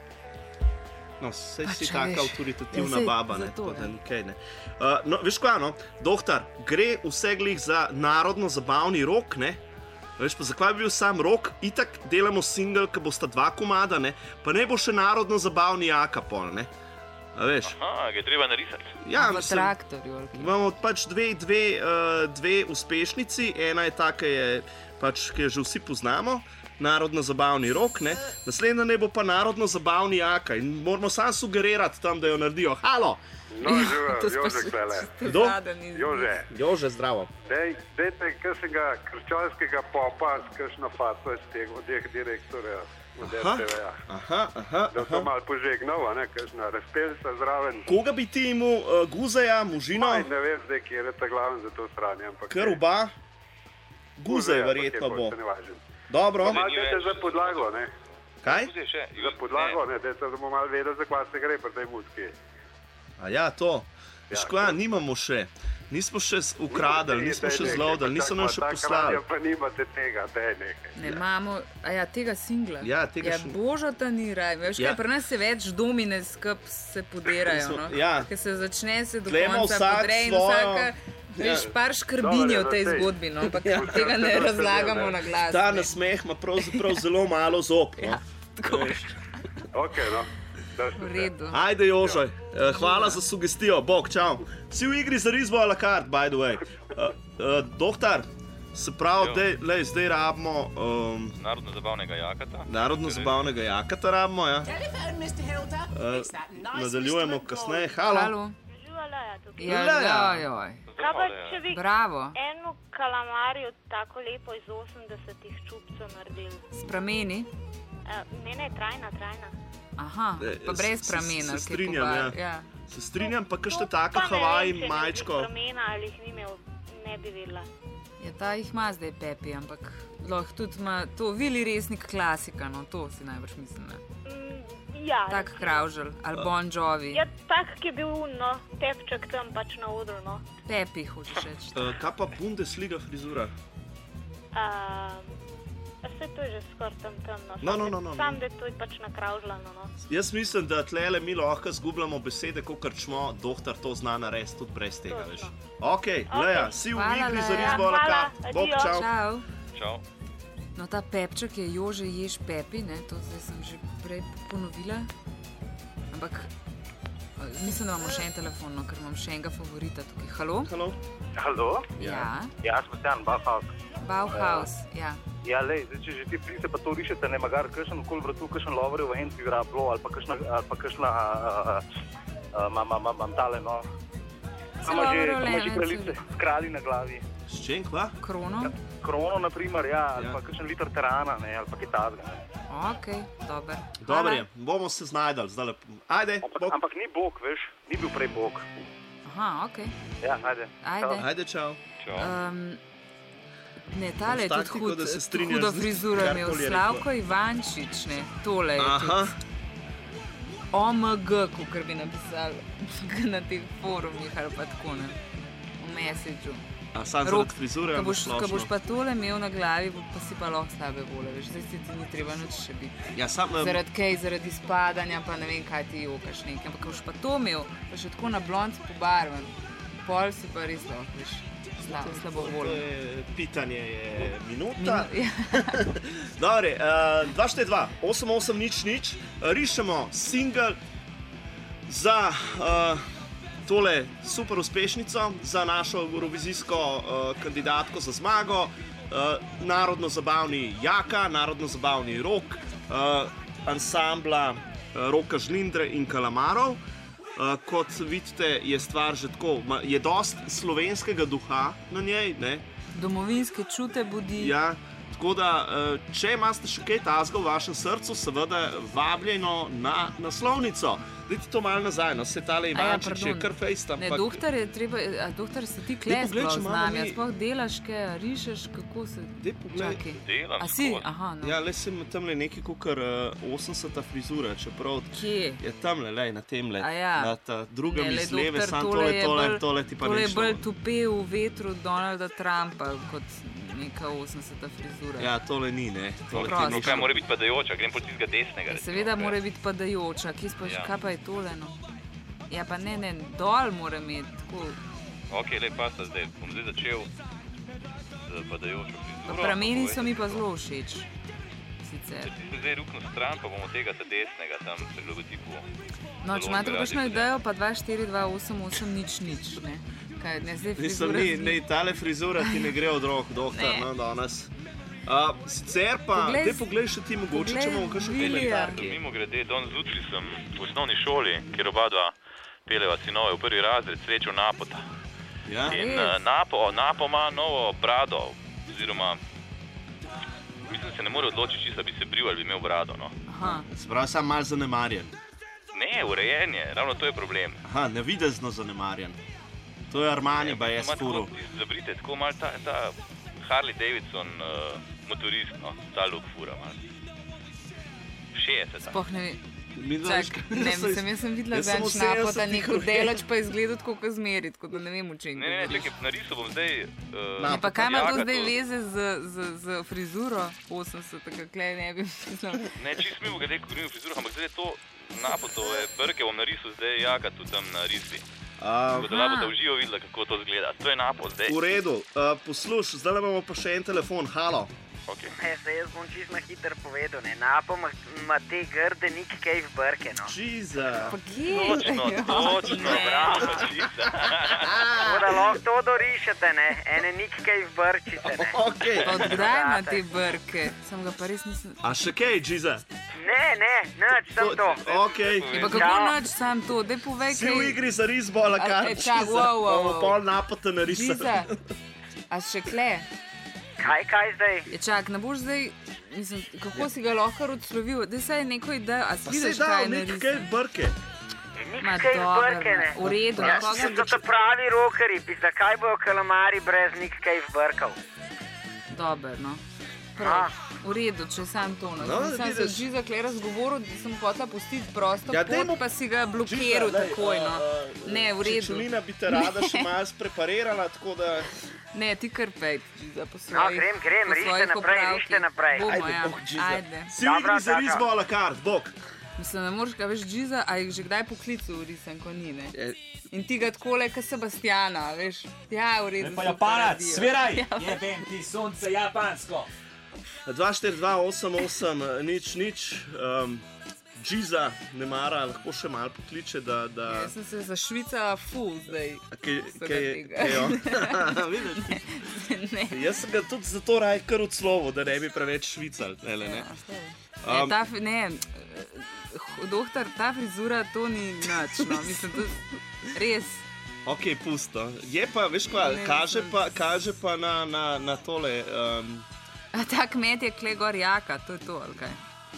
No, sej Pač, si a taka veš, avtoritativna ja, saj baba, ne, zato, tako da ja. nikaj ne. Uh, no, veš kaj, no, doktor, gre vse glih za narodno-zabavni rok, ne? Veš pa, zakaj bi bil sam rok? Itak delamo single, ki bosta dva komada, ne? Pa ne bo še narodno-zabavni jaka pol, ne? A veš? Aha, ga je treba narisati. Ja, v mislim, traktorju. ali kaj. imamo pač dve, dve, uh, dve uspešnici, ena je ta, ki je, pač, ki jo že vsi poznamo, narodno-zabavni rok, ne? Naslednja ne bo pa narodno-zabavni jaka in moramo samo sugerirati tam, da jo naredijo. Halo! No, To živel, smo Jože se- Klele. Kdo? Zadnji izbor. Jože, Jože, zdravo. dej, dejte kakšnega krščanskega popa s kakšno faco iz teh odeh direktorja od Aha. R T V-ja. Aha, aha, Da to aha. malo požegnal, a ne, kakšna razpelca zraven. Koga bi ti imel, uh, Guzeja, Možino, Aj, ne vem zdaj, kje je ta glaven za to stranje, ampak... kar oba? Guzej verjetno bo. Dobro, Pa malo dajte za podlago, ne? kaj? Vzej še. Za podlago, ne, dajte, da bomo malo vedeli, za kva se gre pri tej muziki. A ja, to. Veš Ja, kaj, to. nimamo še. Nismo še s- ukradli, nismo še zlodili, niso nam še poslali. Pa nimate tega, daj nekaj. Ne, imamo, a ja, tega singla. Ja, tega ja, še- božota ni raj. Veš, Ja. kaj, pri nas se več domine skup se podirajo. No? Ja. Ker se začne se do Tle ima konca vsak podre in svojo- vsaka, Ja. veš, par škrbini Dobro, v tej no, sej. zgodbi, no? Ampak Ja. tega ne Ja. razlagamo na glas. Ta ne. nasmeh ima pravzaprav zelo malo zob. No? Ja, tako. Veš. Ok, no. V redu. Ajde, Jože, eh, hvala za sugestijo, bog, čau. Si v igri za risbo a la carte, by the way. Uh, uh, doktor, se pravi, Jo. dej, lej, zdaj rabimo um, Narodno-zabavnega jakata. narodno-zabavnega jakata, rabimo, ja. Uh, nadaljujemo kasneje. Halo. Halo. Živala je tukaj. Ja, Lea. ja, joj. Kaj pa, če bi Bravo. eno kalamarjo tako lepo iz osemdesetih čupcev naredili? Spremeni. Uh, ne, ne, trajna, trajna. Aha, Eh, pa se- brez se- pramena. se strinjam, ja. ja. Se strinjam, pa kakšne To take pa ne vem, Havaji če ne bi majčko. Pramena ali jih ni imel, ne bi vedela. Ja, ta jih ima zdaj Pepi, ampak lahko tudi ima to Vili Resnik klasika, no to si najbrž mislim. Ne? Mm, ja. Tak recimo. Kravžel ali Bon Jovi. Ja, tak, ki je bil no, tepček tam pač na odru, no. Pepi, hočeš reči. Uh, kaj pa Bundesliga frizura? Uh, Vse to je že skoraj tam temno. No, no, no, no, Sam, no. da je to pač nakravžljano, no. Jaz mislim, da tlele mi lahko zgubljamo besede, kot krčmo, doktor to zna narediti tudi brez tega, veš. Ok, Leja, si v Hvala, igri za Lea. risbo a la Hvala, carte. Bog, adijo. čau. Čau. Čau. No, ta Pepček je Jože Jež Pepi, ne? To zdaj sem že prej ponovila. Ampak eh, mislim, da imamo še en telefon, no, ker imam še enega favorita tukaj. Halo? Halo. Halo? Ja. Ja, smo Jan Bauhaus. Bauhaus, ja. Ja, lej, zdaj, če že ti plise pa to rišete, ne magar kakšen okoli vratu, kakšen lover v enci igra blo, ali pa kakšna, ali pa kakšna, mam, mam, mam, tale, no. Ima že, Loverjev ima že lenec. kraljice s kralji na glavi. S čem, kva? Krono? Krono, na primer, ja, ali Ja. pa kakšen liter terana, ne, ali pa kaj takega, ne. Ok, dober. Dobro je, bomo se znajdali zdaj. Ajde, Ampak, bog. ampak ni bog, veš, ni bil prej bog. Aha, ok. Ja, ajde. Ajde. Ajde, čau. Čau. Um, Ne, tale je tudi Taktiko, hud, da se strinjaš hudo z frizuro imel. karkoli je Slavko Ivančič, ne, tole je Aha. tudi. O M G, kakor bi napisali na teh forumih ali pa tako, ne, v messageu. A sam Rok, zaradi frizure, ko ali boš, ko splošno? boš pa tole imel na glavi, pa si pa lahko slabe vole, veš, zdaj si ti ni treba nič še biti. Ja, sam, um, Zaradi kaj, zaradi spadanja, pa ne vem, kaj ti jokaš nekaj. Ampak ko boš pa to imel, pa še tako na blond pobarvan, pol si pa res lahko, veš, slabo, slabo to voljen. je, pitanje je minuta. Minu- ja. Dobre, uh, dva štiri dva, osem osem nič nič, rišemo single za uh, tole super uspešnico, za našo eurovizijsko uh, kandidatko za zmago, uh, narodno-zabavni Jaka, narodno-zabavni Rok, uh, ansambla uh, Roka Žlindre in Kalamarov. Uh, kot vidite, je stvar že tako, ma, je dost slovenskega duha na njej, ne? Domovinske čute budi. Ja, tako da, uh, če imate še kaj tazga v vašem srcu, seveda vabljeno na naslovnico. Dajte to malo nazaj, no, se tale Ivančič je kar fejst, Ne, ampak... doktor je treba, a doktor se ti Daj kles poglej, prav če z imamo nami, a mi- sploh delaš kaj, a rišeš, kako se... Daj poglej. Čakaj. Delam A si? skozi. Aha, no. Ja, le sem tamle nekaj kakor uh, osemdeseta frizura, čeprav Kje? je tamle, lej, na temle, A ja. na ta drugem Ne, le, iz leve, doktor, sam tole tole, je tole, bolj- tole ti pa Tole ni je šlo. bolj tupe v vetru Donalda Trumpa, kot neka osemdeseta frizura. Ja, tole ni, ne. Tole ti Prosto. ni Kaj šlo. mora biti padajoča, grem po tistega desnega. recimo, Seveda kaj. mora biti padajoča, kje pa, Ja. kaj pa je tole, no? Ja, pa ne, ne, dol mora imeti, tako. Ok, lej, pasta zdaj. Bom zdaj začel z padajočo frizuro. Prameni so mi pa Povejte, zelo všeč. Sicer. Če ti se zdaj ruknil stran, pa bomo tega ta desnega, tam se logotipu. No, če imate kakšno idejo, pa dva štiri dva osem osem nič nič, ne? Kaj, ne, zdaj Nisem, frizura ni, zdi- ne, tale frizura ti ne gre od rok, doktor, Ne. no, danes. Uh, sicer pa, Poglej, daj poglej še ti mogoče, poglej če imamo kakšen Vilija. komentar. kje. Mimo grede, danes zjutraj sem v osnovni šoli, kjer oba dva peleva sinove v prvi razred, srečal Napota. Ja? In Res? uh, Napo, Napo ima novo brado, oziroma mislim, se ne more odločiti, če bi se bril ali bi imel brado. No. Aha. Sprav sam mal zanemarjen. Ne, urejen je, ravno to je problem. Aha, navidezno zanemarjen. To je Armani, ba jaz Ima tako, furu. zabrite, tako mal ta, ta Harley Davidson uh, motorist, no, ta look fura mal. šestdeseta. Sploh ne vem. Midva, Čak, veš, kaj, ne, da so iz- mislim, jaz sem videla jaz sem več v napota, sedemdesetih neko rojen. delač pa izgleda tako kot zmeri, tako da ne vem, o čem Ne, ne, ne, govoriš. čakaj, narisal bom zdaj... Uh, Na, Ja, pa kaj ima to Jaka zdaj veze z, z, z frizuro osemdesetega, klej ne bi mislil. Ne, čist mimo grede, ko govorim o frizurah, ampak zdaj je to Napotove brke bom narisal zdaj jaka tu tam na risbi. A, Tako da boste v živo videli, kako to zgleda. To je Napot zdaj. v redu, uh, posluš, zdaj imamo pa še en telefon, halo. Okay. Ne, se jaz bom čisto na hitro povedal, ne, Napo ima- ima te grde Nick Cave brke, no. Žiza. Pa kje? Točno, Ja, točno, ne. bravo, čisto. Tako da lahko to dorišete, ne, ene Nick Cave brčice, ne. Okay. Pa od kdaj ima te brke? Sem ga pa res nisem... A še kaj, Žiza? Ne, ne, nič, sem to. Ok. Ja, pa kako Čau. noč sam to? Daj povej, Si v igri za risbo, ali A- kaj? e, čak, wow, wow, Bomo wow. pol napota narisali. Žiza, a še kle? Kaj, kaj zdaj? Je čak, ne boš zdaj, mislim, kako si ga lahko odslovil? Daj saj neko idejo, a si Pa se vidiš, da, kaj je nekaj narisano? brke. Ma Nick Cave dobro, brke, ne. v redu, Ja, nekoga so to pravi rokeri, pa zakaj bojo kalamari brez Nick Cave brkov? Dober, no. Prav, v redu, če sam to. No, No, no sem se vidiš. od Žiza kle razgovoril, da sem hotela pustiti prosto Ja, ja, dajmo- pot, pa si ga blokiral Žiza, lej, takoj, no. uh, Ne, v redu. Čečulina bi te rada še malo spreparirala, tako da... Ne, ti kar pej, Žiza, po No, svojih grem, grem, po rište svojih naprej, opravkih. rište naprej. Bomo, Ajde, ja. bog, Žiza. Ajde. Si v igri za Dobro, risbo, a la carte, bog. Mislim, ne moreš ga več Žiza, a jih že kdaj poklical v risanko ni, ne? Je- In ti ga takole, kot Sebastiana, veš? Ja, v redu. Pa so Japanac, to radijo. sviraj! Ja, Jebem ti sonce japansko! dva štiri dva osem osem nič nič. Um, Žiza ne mara, lahko še malo pokliče, da... da... Jaz sem se zašvicala ful zdaj. A Kaj, vsega kaj, tega. kaj on? Vidiš? Ne. Jaz sem ga tudi zato raj kar odslovil, da ne bi preveč švical. Ne, ne, ne. Ne, ta, fi- ne, doktor, ta frizura to ni nič, no, mislim, to res. Ok, pusto. Je pa, veš pa, Ne, kaže mislim- pa, kaže pa na, na, na tole. Um, A ta kmet je kle gor jaka, to je to, ali kaj?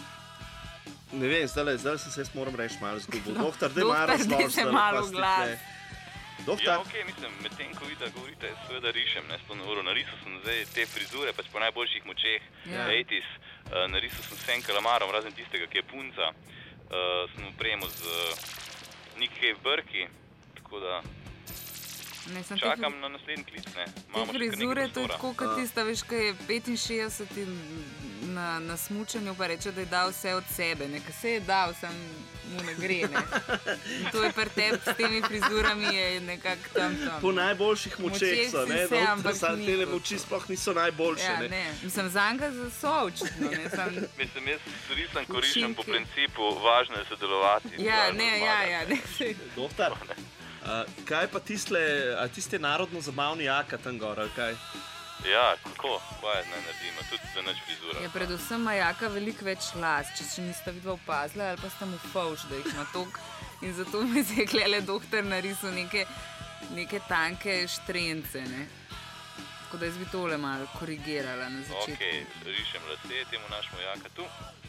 ne vem, zdaj, zdaj sem se jaz moram reči malo zgubil. No, Doktor, daj doktor, malo daj razloži. se malo v glas. Ja, Doktor, ok, mislim, medtem ko ko vidite, govorite, seveda rišem, ne, s to uro. Narisal sem zdaj te frizure, pač po najboljših močeh, Ja. eighties. Uh, narisal sem s vsem kalamarom, razen tistega, ki je punca. Uh, sem opremo z uh, Nick Cave brki, tako da Ne, sem čakam te, na naslednji klic, ne. te Imamo še kar nekaj frizure, to je prostora. tako, kot tista, veš, kaj je petinšestdeset in na, na smučanju pa reče, da je dal vse od sebe, ne, kaj se je dal, sam mu ne gre, ne. In to je pri tebi s temi frizurami je nekako tam tam. Po najboljših močeh so, si ne, se, no, ampak sad ni tele to. moči sploh niso najboljše, Ja, ne. ne, mislim, zanga so očitno, ne, sam... Mislim, jaz risam, ko Učinki. rišem po principu, važno je sodelovati. Ja, važno ne, je ja, zmagati. ja, ne, sej. Doktor, uh, kaj pa tisle, a tiste narodno-zabavni jaka tam gor, ali kaj? Ja, kako? Kaj naj naredimo? Tudi za nič frizura. Je predvsem ima jaka veliko več las, če še nista vidva opazila, ali pa sta mu fauš, da jih ima toliko. In zato mi je zdaj klele doktor narisal neke, neke tanke štrence, ne. Tako da jaz bi tole malo korigirala na začetku. Ok, rišem lase, temu našemu jaka tu.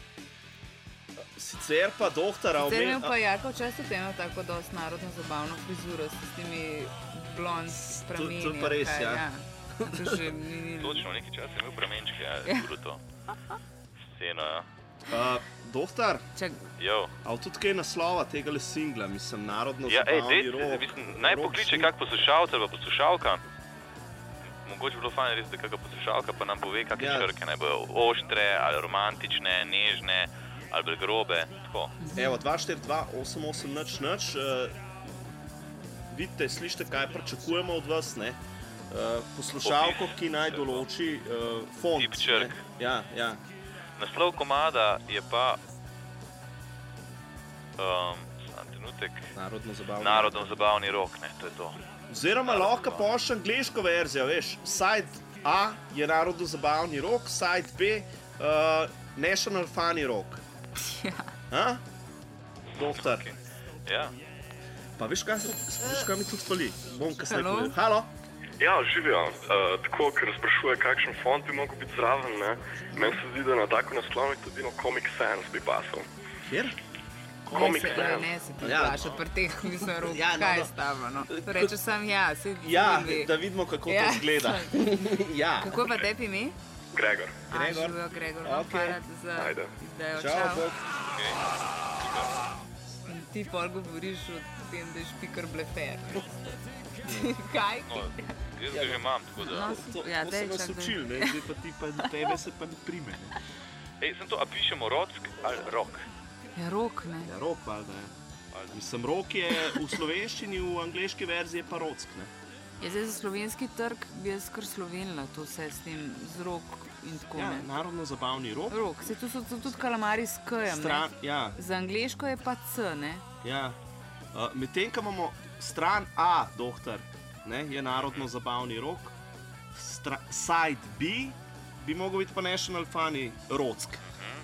Sicer pa doktor, a Sicer omen- imel pa jaka včasih imel tako dosti narodno zabavno frizuro s tistimi blond prameni. to je pa res, kaj, ja. To že ni, ni... Točno, nekaj časa je imel pramenčke, ja, Ja. bruto. Sceno, ja. Uh, doktor, Čak, Jo. a tudi kaj naslova tega le singla, mislim, narodno Ja, ej, zabavni dej, rok. mislim, naj rok pokliče sing- kak poslušalca ali pa poslušalka. Mogoče bi bilo fajn res, da kakšna poslušalka pa nam pove, kakšne Ja. črke naj bojo oštre, ali romantične, nežne, ali bolj grobe, tako. Evo, dva štiri dva osem osem nič nič. Uh, vidite, slišite, kaj pričakujemo od vas, ne? Uh, poslušalko, ki naj določi uh, font. Tip črk. Ne? Ja, ja. Naslov komada je pa um, sam trenutek, Narodno-zabavni Narodno-zabavni rok, ne, to je to. Oziroma lahko pošlji angliško verzijo, veš. Side A je narodno-zabavni rok, side B uh, National Funny Rock. Ja. Doktor. Okay. Ja. Pa veš kaj, veš kaj mi tudi spali? Bom kasneje Halo? povedal. Halo? Ja, živijo. Uh, tako, ker sprašuje, kakšen font bi mogel biti zraven, ne? Meni se zdi, da na tako naslovnik tudi no Comic Sans bi pasal. Kjer? Comic ne, se, Sans. ne se ti Ja. vprašati pri teh, mislim, rok, Ja, no, kaj no. je s tabo, no. To reče sam ja, se Ja, ve. da vidimo, kako Ja. to izgleda. Ja. Kako je pa tebi ime? Gregor. Gregor. A, živijo, Gregor, vam Ok. hvala za Ajde. izdajo, Čau, čau. bog. In ti pol govoriš o tem, da je špikar blefer. Kaj? No, jaz ga že imam, tako da... No, To, Ja, to daj, sem vas čakaj. učil, ne? Zdaj pa ti pa tebe se pa ne prime. Ne? Ej, sem to, a pišemo rock ali rock? Ja, rok, ne. Ja, rok valjda je. Mislim, rok je v slovenščini, v angleški verziji je pa rock, ne? Ja, zdaj za slovenski trg bi jaz kar slovenila to vse s tem z rok in tako Ja, ne. narodno-zabavni rok. Rok, se tu so tu tudi kalamari s K-jem, Stran, ne. ja, Za angleško je pa C, ne. ja. Uh, Medtem, ko imamo stran A, doktor, ne, je narodno-zabavni rok, Stra side B bi mogel biti pa National Funny Rock.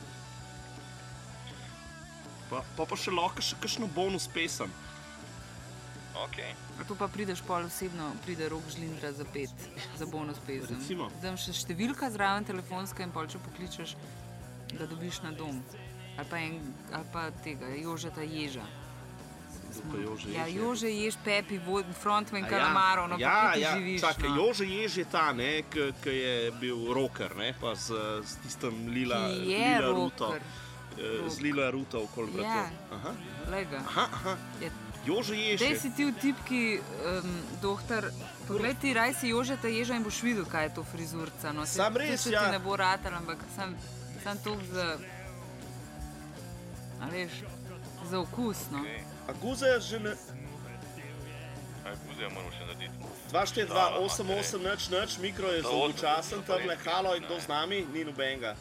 Pa, pa pa še lahko še kakšno bonus pesem. Ok. A tu pa prideš pol osebno, pride Rok Žlindra za pet, za bonus pesem. Recimo. Dam še številka zraven telefonska in pol če pokličeš, da dobiš na dom. Ali pa, en, ali pa tega, Jožeta Ježa. Pa Jože Ja, Jež je- Jože Jež, Pepi, vod- frontman A Kalamarov, no pa ja, kje ti ja, živiš, čakaj, no. Jože Jež je ta, ne, ki je bil rocker, ne, pa z, z tistim lila, Ki je lila ruto. rocker. eh, Z lila ruto okoli vratu. Ja. Aha, Glej ga. aha, aha. Je Jože Jež Dej je. si ti v tipki, um, doktor, poglej ti, raj si Jožeta Ježa in boš videl, kaj je to frizurca. No. Sam Saj- res, saj se ja. ti ne bo ratal, ampak sam, sam to za, a veš, za okus, no. Okay. A guze že ne... Aj, guze moramo še narediti. dva štiri dva osem osem nič nič, mikro je Da, zelo osem, počasen, to pa tamle, res halo, je ne. kdo z nami, ni nobenega.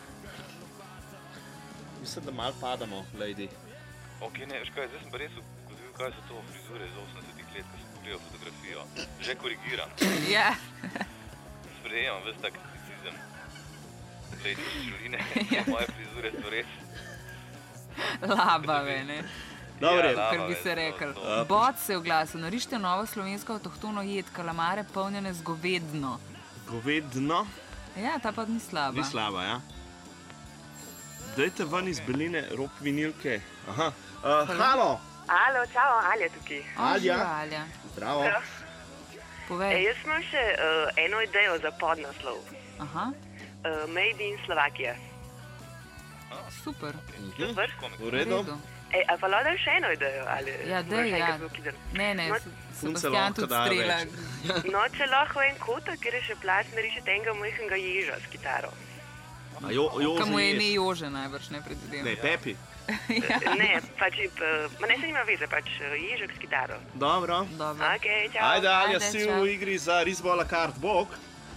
Mislim, da malo padamo, lady. Ok, ne, veš kaj, zdaj sem pa res ugotovil, kaj so to frizure iz osemdesetih let, ko sem pogledal fotografijo. Že korigiram. Ja. Sprejemam ves tak kriticizem. Lejte, šuline, moje frizure so res... Labave, ne. Dobre, Ja, Kar bi labave se so rekel. to. Bot se je oglasil, narišite novo slovensko avtohtono jed, kalamare polnjene z govedno. Govedno, Ja, ta pa ni slaba. ni slaba, ja. Dajte ven iz beline rob vinilke. Aha. Uh, halo, Alo, čau, Alja tukaj. O, Alja. živa, Alja. zdravo. Povej. E, jaz imam še uh, eno idejo za podnaslov. Aha. Uh, Made in Slovakia. Super. Super. V redu. E, a pa lahko še eno idejo? Ali Ja, dej, ja. Ne, ne, No, Sebastian tudi strela. No, če lahko en kotak, kjer je še plac, narišete enega majhnega ježa s kitaro. A jo, Jože Kam mu je Jež. ime Jože najbrž, ne predvidevam. Ne, Pepi. Ne, pač, uh, ma ne se nima veze, pač uh, ježek s kitaro. Dobro. Dobro. Ok, čau. Ajde, Alja, Ajde, si čau. v igri za risbo a la carte bok.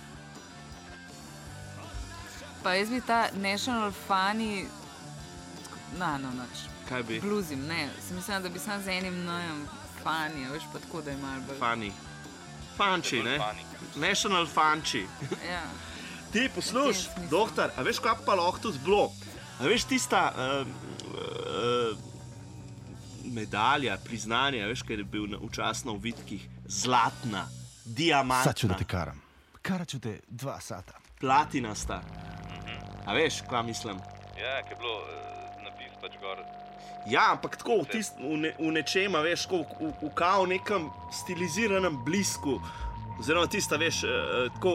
Pa jaz bi ta National Funny... Na, no, noč. Kaj bi? Bluzim, ne. Sem mislila, da bi sam z enim nojem Funny, veš pa tako, da je malo bolj... Funny. Fanči, ne? National Fanči. Ja. Ti posluš, doktor, a veš, kaj pa lahko tudi bilo? A veš tista uh, uh, medalja, priznanje, a veš, kaj je bil na, včasno v vitkih? Zlatna, diamantna. Sad ću da te karam. Karat ću te dva sata. Platinasta. A veš, kaj mislim? Ja, ki je bilo uh, napis pač gor. Ja, ampak tako v, tist, v, ne, v nečem, a veš, tako v, v kao nekem stiliziranem blisku. Oziroma tista, veš, uh, tako...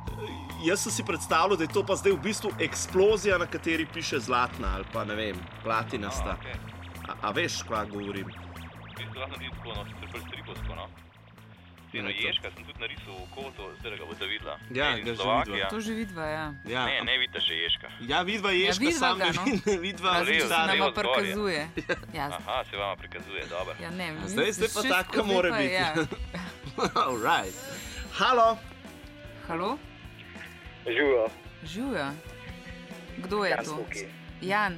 Jaz sem si predstavljal, da je to pa zdaj v bistvu eksplozija, na kateri piše zlatna ali pa ne vem, platinasta. No, okay. a, a veš, kaj govorim? V bistvu lahko narediti tako, no, sicer bolj stripovsko, no. Eno ježka sem tudi narisal v kotu, zdaj ga boste videla. Ja, Ne, ga že Slovakija. vidva. To že vidva, ja. Ja. Ne, ne vidite še ježka. Ja, vidva ježka, vidva sam ga, ne no. vidim, vidva Razen, če se stare. nama prikazuje. Ja, Aha, se vama prikazuje, dobro. ja ne, Zdaj, zdaj pa šest tako skozi mora pa, biti. Ja. All right. Halo. Halo? Živijo. Živijo. Kdo je Jan to? tukaj. Jan.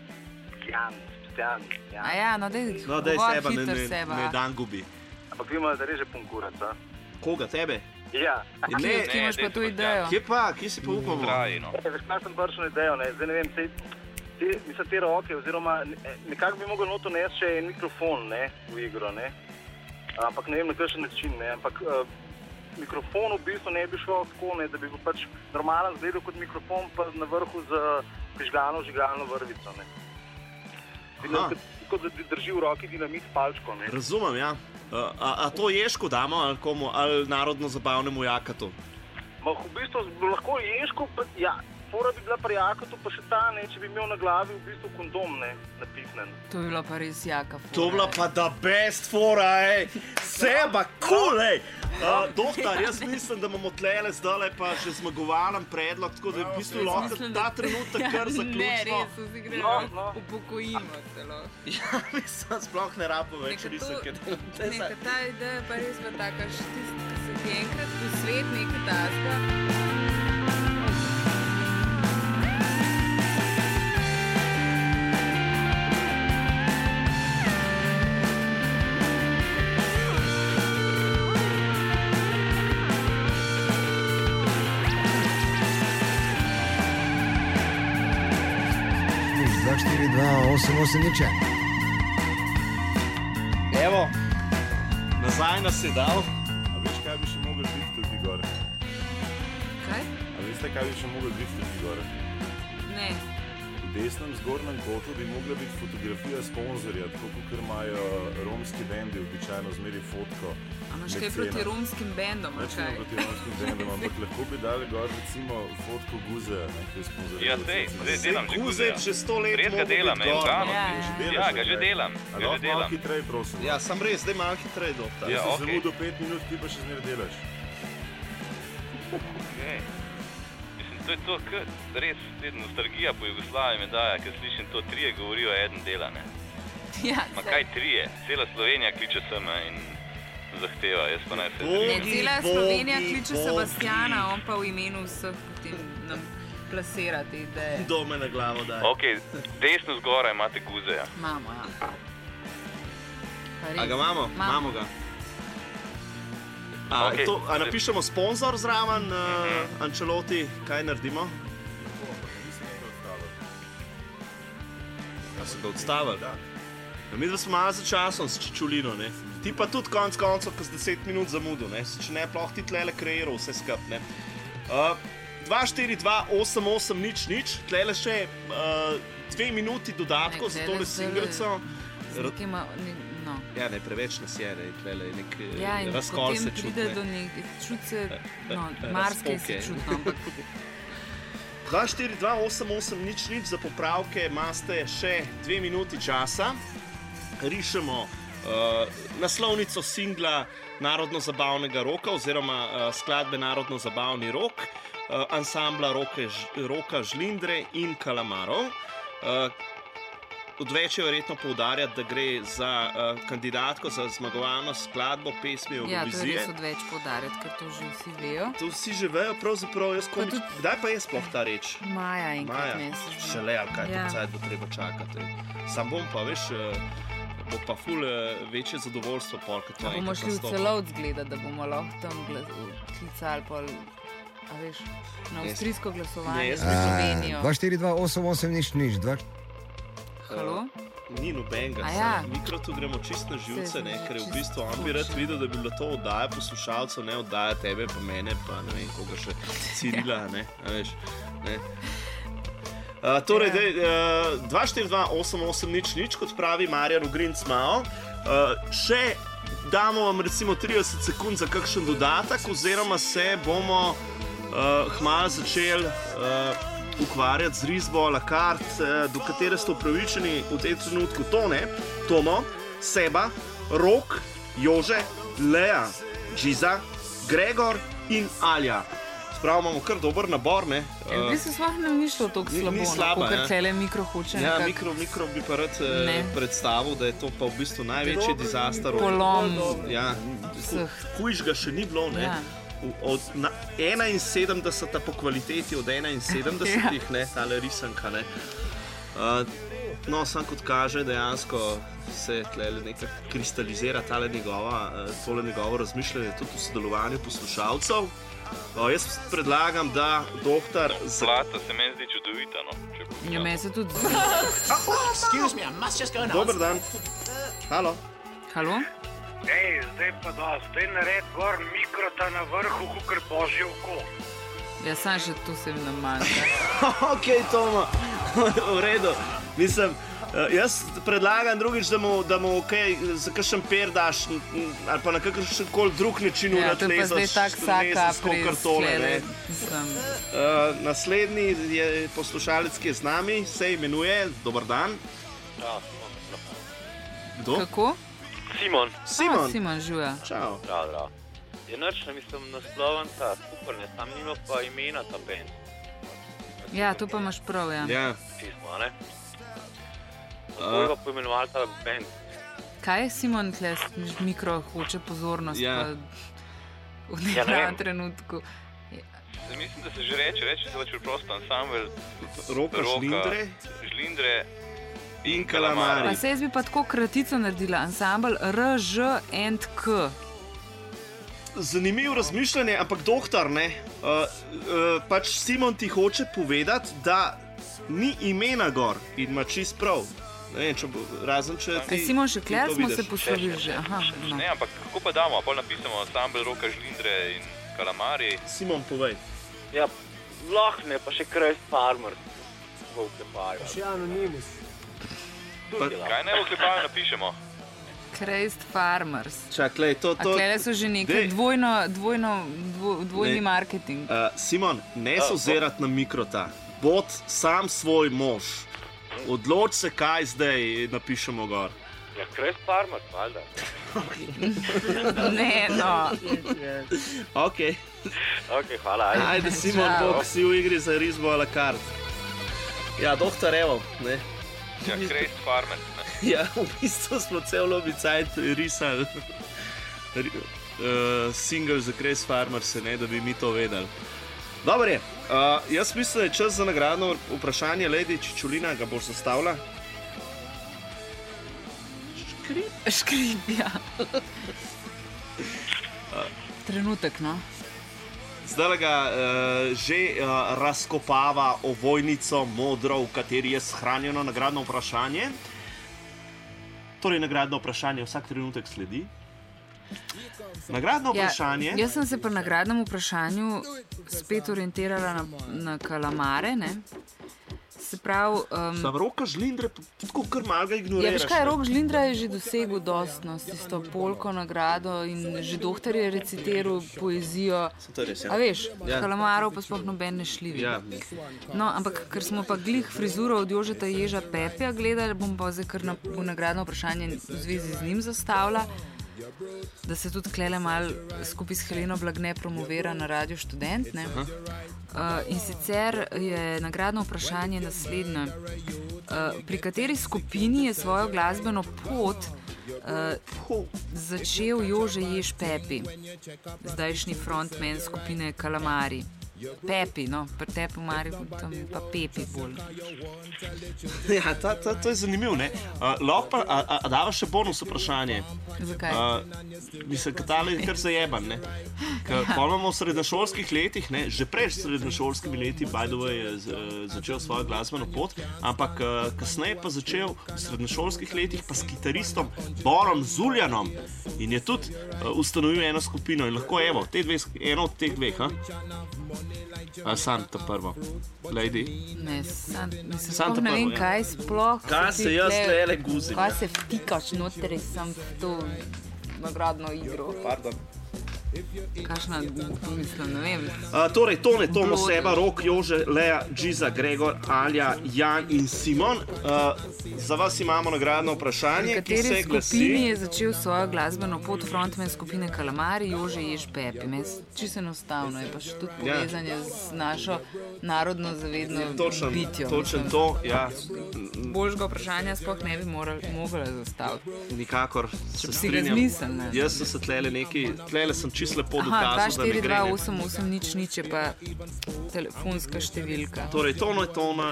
Jan, Jan, Jan. A ja, no dej, No, daj govor seba, ne, hitro ne, seba. ne dan gubi. Ampak vi imate res že pun kurac, a? Koga, tebe? Ja. A kje, kje imaš pa to idejo? Kje pa, kje si pa upamo? Traji, no. Ja, veš, kaj sem prišel na idejo, ne? Zdaj ne vem, sej, te, mislim, te roke, oziroma ne- nekako bi mogel noto nesti še en mikrofon, ne, v igro, ne? Ampak ne vem, na kakšen način, ne, ampak uh, mikrofon v bistvu ne bi šel tako, ne, da bi bil pač normalen zgledal kot mikrofon, pa na vrhu z prižgano žigalno vrvico, ne. Aha. Kot, kot da ti drži v roki dinamit palčko, ne. Razumem, ja. Uh, a, a to ježko damo ali komu, ali narodno zabavnemu jakatu? Ma v bistvu z- lahko ježko, pa, ja, fora bi bila pri jakatu, pa še ta, ne, če bi imel na glavi v bistvu kondom, ne, natisnen. To je bila pa res jaka fora. To je bila pa da best fora, ej! Seba, cool, ej! Uh, doktor, jaz mislim, da imamo tlele zdaj pa že zmagovalen predlog, tako da v bistvu lahko Mislim, ta da- trenutek kar zaključimo. Ne, res, vsi gremo, No, no. upokojimo celo. Ja, mislim, sploh ne rabo več Neka to- risati. Neka ta ideja pa res pa taka, še tisti, ki se ti enkrat posvet nekaj tasga. Nič, dva, štiri, dva, osem, osem, nič. Evo, nazaj nas je dal. A veš, kaj bi še mogli biti tukaj gor? Kaj? A veste, kaj bi še mogli biti tukaj gor? Ne. V desnem zgornjem kotu bi mogla biti fotografija sponzorja, tako kot imajo romski bendi običajno zmeri fotko. A imaš kaj proti romskim bendom, ali Nič ne kaj? proti romskim bendom, ampak lahko bi dali gor recimo fotko Guze, ne, ki je sponzoriral. Ja, sej, zdaj delam že Guze Guzeja. že sto let Res ga mogel delam, biti ej, gor. Gano. Ja, Že ja. delaš, Ja, ga že ne? delam, A ga že lahko malo delam. hitreje, prosim. Ja, sam res, zdaj malo hitreje, doktor. Ja, Jaz sem okej. zamudil pet minut, ti pa še zmeraj delaš. Okej. Mislim, to je to, kar res te nostalgija po Jugoslaviji me daje, ker slišim to, trije govorijo, eden dela, ne. Ja, Ma saj. kaj trije? Cela Slovenija kliče sem in zahteva, jaz pa naj se... Ne, cela Bogi, Slovenija bogi, kliče bogi. Sebastiana, on pa v imenu vseh potem nam plasira te ideje. Dome na glavo daj. Ok, desno zgoraj imate Guzeja. Imamo, ja. Pa res. A ga imamo? Imamo ga. A, Okej. to, a napišemo sponzor zraven, uh, Ancelotti, kaj naredimo? A so ga odstavili? Ja, mi dva smo malo za časom s Čičulino, ne? Ti pa tudi konc koncev, ko z deset minut zamudil, ne? Če ne, ploh ti tlele kreiral vse skup, ne? Uh, dva, štiri, dva, osem, osem, nič, nič. Tlele še uh, dve minuti dodatkov Ne, za tlele tole zdajle- singlico. Nekima, ne, no. Ja, ne, preveč nas je, ne, tlele, nek ja, razkol se čutne. Ja, in potem pride do nekaj, čut se, no, marsikaj se čutno, ampak... dva štiri dva osem osem nič nič za popravke, imate še dve minuti časa. Rišemo uh, naslovnico singla Narodno-zabavnega roka oziroma uh, skladbe Narodno-zabavni rok, uh, ansambla Roke, Roka Žlindre in Kalamarov. Uh, Odveč je verjetno poudarjati, da gre za uh, kandidatko za zmagovalno skladbo pesmi Eurovizije. Ja, to je res odveč poudarjati, ker to že vsi vejo. To vsi že vejo, pravzaprav jaz komik... Tudi... Kdaj pa je sploh ta reč? Maja enkrat mesec. Šele, ali kaj, ja. Cajt bo treba čakati. Sam bom pa, veš, bo pa ful večje zadovoljstvo pol, kot to enkrat bomo šli v celovc gledati, da bomo lahko tam klicali pol, a veš, na avstrijsko glasovanje za Slovenijo. dva štiri dva osem osem nič nič, dva... Halo? Uh, ni nobenega, ja. Mikro tu gremo čist na živce, ne, ker je v bistvu on bi rad videl, da bi bilo to oddaja poslušalcev, ne oddaja tebe, pa mene, pa ne vem, koga še Cirila, ne, a veš, ne. Uh, torej, ja. uh, dva štiri dva osem osem nič nič, kot pravi Marjan Ugrinc Mao, uh, še damo vam recimo trideset sekund za kakšen dodatek, oziroma se bomo uh, hmalo začeli uh, ukvarjati z risbo a la carte, do katere ste upravičeni v tem trenutku Tone, Tomo, Seba, Rok, Jože, Lea, Džiza, Gregor in Alja. Spravo imamo kar dober nabor, ne? Ja, bi se sploh ne mišlo tako slabo, ni slaba, ker tele mikro hoče ja, nekak... mikro, mikro bi pa rad ne. predstavil, da je to pa v bistvu največji disaster. Polom. Ja, hujš ga še ni bilo, ne? Ja. Od enainsedemdeseta po kvaliteti od enainsedemdesetih, ne, tale risanka, ne. Uh, no, sam kot kaže, dejansko se tlele nekaj kristalizira tale njegova, tole njegovo razmišljanje tudi v sodelovanju poslušalcev. Uh, jaz predlagam, da doktor... Zlata se meni zdi čudovita, no. Ja, meni se tudi zdi. Excuse me, I must just go now. Dober dan. Halo. Halo? Ej, zdaj pa da, zdaj nared gor mikrota na vrhu, kukor božje oko. Ja, sam še tu se mi namanjka. Okej, Tomo, v redu. Mislim, jaz predlagam drugič, da mu, da mu okay, za kakšen per daš, ali pa na kakšen kol drug način ja, uratlezaš, ja, skol kartone, ne. Uh, naslednji je poslušalec, ki je z nami, se imenuje, dober dan. Ja. Kdo? Kako? Simon. Simon. A, Simon, žuja. Čau. Prav, prav. Je nič, ne mislim naslovnica, super, ne, tam nima pa imena ta band. Ja, to pa imaš prav, ja. Ja. Pismo, ne? Kako je pa poimenoval ta band? Kaj je Simon tle, mikro hoče pozornost, ja. pa v nekem ja, ne trenutku. Ja. Mislim, da se že reče, reče se pač preprosto ansambel Roka, Roka Žlindre. Žlindre. In Kalamari. Pa se jaz bi pa tako kratico naredila, ansambl R, Ž and K. Zanimivo razmišljanje, ampak doktor, ne, uh, uh, pač Simon ti hoče povedati, da ni imena gor in ima čist prav. Ne vem, če bo, razen če ti... Simon še kler smo se poslovili že, aha. No. Ne, ampak kako pa damo, pol napisamo ansambl Roka Žlindre in Kalamari. Simon, povej. Ja, lahko ne, pa še Crest Farmer. Še Anonymous. Pa, kaj naj v oklepaju napišemo? Crest Farmers. Čak, lej, to, to... A klele so že nekaj dvojno, dvojno, dvo, dvojni ne. marketing. Uh, Simon, ne se ozirati na mikrota. Bod sam svoj mož. Odloč se, kaj zdaj napišemo gor. Ja, Crest Farmers, valjda. Ne, no. Ok. Ok, hvala. Ajde, ajde Simon, bok si v igri za risbo a la carte. Ja, doktor, evo, ne. Ja, Crest Farmers, ne. Ja, v bistvu smo cel lobicajt risali uh, single za Crest Farmers, ne, da bi mi to vedeli. Dobar je, uh, jaz mislim, da je čas za nagradno vprašanje. Lady Čičulina, ga boš zastavila? Škrip? Škrip, ja. Trenutek, no. Zdaj ga uh, že uh, razkopava ovojnico modro, v kateri je shranjeno nagradno vprašanje. Torej, nagradno vprašanje vsak trenutek sledi. Nagradno vprašanje... Ja, jaz sem se pri nagradnem vprašanju spet orientirala na, na kalamare, ne? Se pravi... Um, Sam Roka Žlindre, tako kar malo ga ignoriraš. Ja, veš kaj, Rok Žlindra je že dosegel dostno s tisto polko nagrado in že doktor je recitiral poezijo. To je res, ja. A veš, Ja. Kalamarov pa sploh noben ne šljivi. Ja. No, ampak ker smo pa glih frizuro od Jožeta Ježa Pepija gledali, bom pa zdaj kar na, bo nagradno vprašanje v zvezi z njim zastavila, da se tudi klele mal skupaj s Heleno Blagne promovira na Radio Študent. Ne? Uh, in sicer je nagradno vprašanje naslednje. Uh, pri kateri skupini je svojo glasbeno pot uh, začel Jože Jež Pepi, zdajšnji frontman skupine Kalamari? Pepi, no, pri tebi Mari, tam pa Pepi bolj. Ja, ta, ta, to je zanimivo, ne? Uh, lahko pa, a, a, a dava še bonus vprašanje. Zakaj? Uh, mislim, ka tale je kar zajeban, ne? Ker ja. Imamo v srednješolskih letih, ne? Že prej srednješolskimi leti, by the way, je z, začel svojo glasbeno pot, ampak uh, kasneje pa začel v srednješolskih letih pa s kitaristom Borom Zuljanom in je tudi uh, ustanovil eno skupino in lahko, evo, te dve, eno od teh dveh, ha? A sam ta prvo, Lady? Ne, sam, mislim, Sam sploh ne vem, prvo, ja. kaj sploh. Kaj se jaz tlele guzim, Kaj ja. se vtikaš notri, sem v to nagradno igro. Pardon. Kakšna, mislim, ne vem. Uh, torej, Tone, Tomo, Seba, Rok, Jože, Lea, Džiza, Gregor, Alja, Jan in Simon. Uh, za vas imamo nagradno vprašanje, V ki se kateri glasi... skupini je začel svojo glasbeno pot frontman skupine Kalamari, Jože Jež Pepi? Čisto enostavno je pa še tudi Ja. povezanje z našo narodno zavedno Točno, bitjo. točno mislim. to, ja. Boljšega vprašanja sploh ne bi morali, mogli zastaviti. Nikakor bi se si ga strinjam. zmislil, ne. Jaz sem se tlele neki, tlele sem čisto lepo Aha, dva dokazal, da štiri ne dva gre. ne. osem osem nič nič je pa telefonska številka. Torej, Tono je Tona...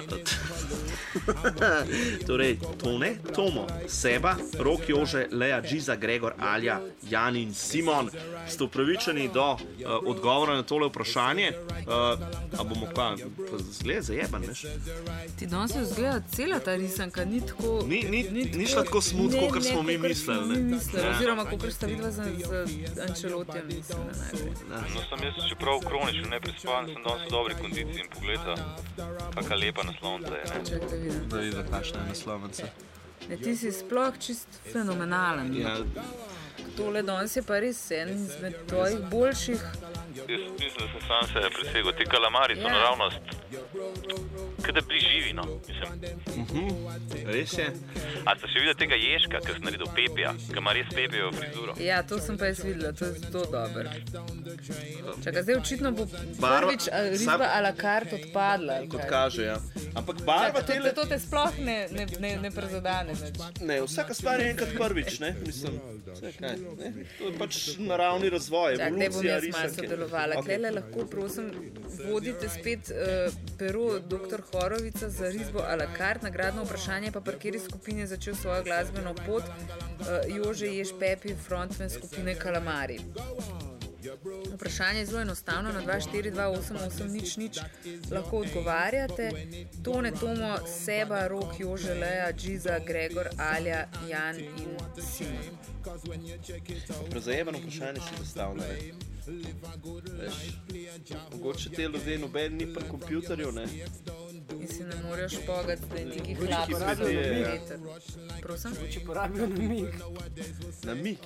torej, Tone, Tomo, Seba, Rok, Jože, Lea, Džiza, Gregor, Alja, Jan in Simon. Ste upravičeni do uh, odgovora na tole vprašanje. Uh, a bomo pa, pa zgled zajeban, veš? Ti danes je vzgleda cela ta risanka, ni tako... Ni, ni, ni šla tako smut, Ne, kakor ne, smo mi kakor mislili, smo ne. mi mislili, Ja. oziroma kakor sta vidva z, z Ancelotijem mislila najprej. No, sem jaz, čeprav kronično neprespavan, sem danes v dobri kondiciji in pogleda, kakšna lepa naslovnica je. Ne? Čak da vidim. Da vidi, kakšna je naslovnica. Ne, ti si sploh čist fenomenalen. Ja. Tole danes je pa res en izmed tvojih boljših. Jaz mislim, da sem sam se presegel. Ti kalamari so Ja. naravnost, kaj da bili živi, no, mislim. Mhm, res je. A ste še videli tega ježka, ki sem naredil Pepija, ki ima res Pepijevo frizuro? Ja, to sem pa jaz videla, to je zelo dobro. Čakaj, zdaj očitno bo Barva- prvič a, risba sam- a la carte odpadla. ali Kot kaj? kaže, ja. Ampak barva Čakaj, tele... to, to te sploh ne, ne, ne, ne prezadane. Neč. Ne, vsaka stvar je enkrat prvič, ne? Mislim, vse kaj, ne? To je pač naravni razvoj, Čak, ne bom evolucija jaz malo risanke. sodelovala. Okej. Klele lahko, prosim, vodite spet uh, pero doktor Horovica za risbo a la carte. Nagradno vprašanje pa, pri kateri skupini je začel svojo glasbeno pot uh, Jože Jež Pepi, frontman skupine Kalamari. Vprašanje je zelo enostavno, na dva štiri dva osem osem nič nič lahko odgovarjate. Tone, Tomo, Seba, Rok, Jože, Lea, Džiza, Gregor, Alja, Jan in Simon. Prezajebano vprašanje si zastavlja, ne? Veš, mogoče te ljudje noben ni pri kompjuterju, ne? In si ne moreš pogati, da je neki Mogoče hlap ki zelo pride, ja. veter. Prosim? Če porabijo na mig. Na mig.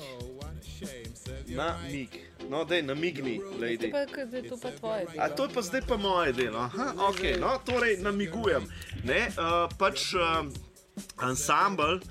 Na mig. No, dej, namigni, lady. To pa, da je to pa tvoje delo. A to je pa zdaj pa moje delo. Aha, ok, no, torej namigujem. Ne, uh, pač uh, ansambl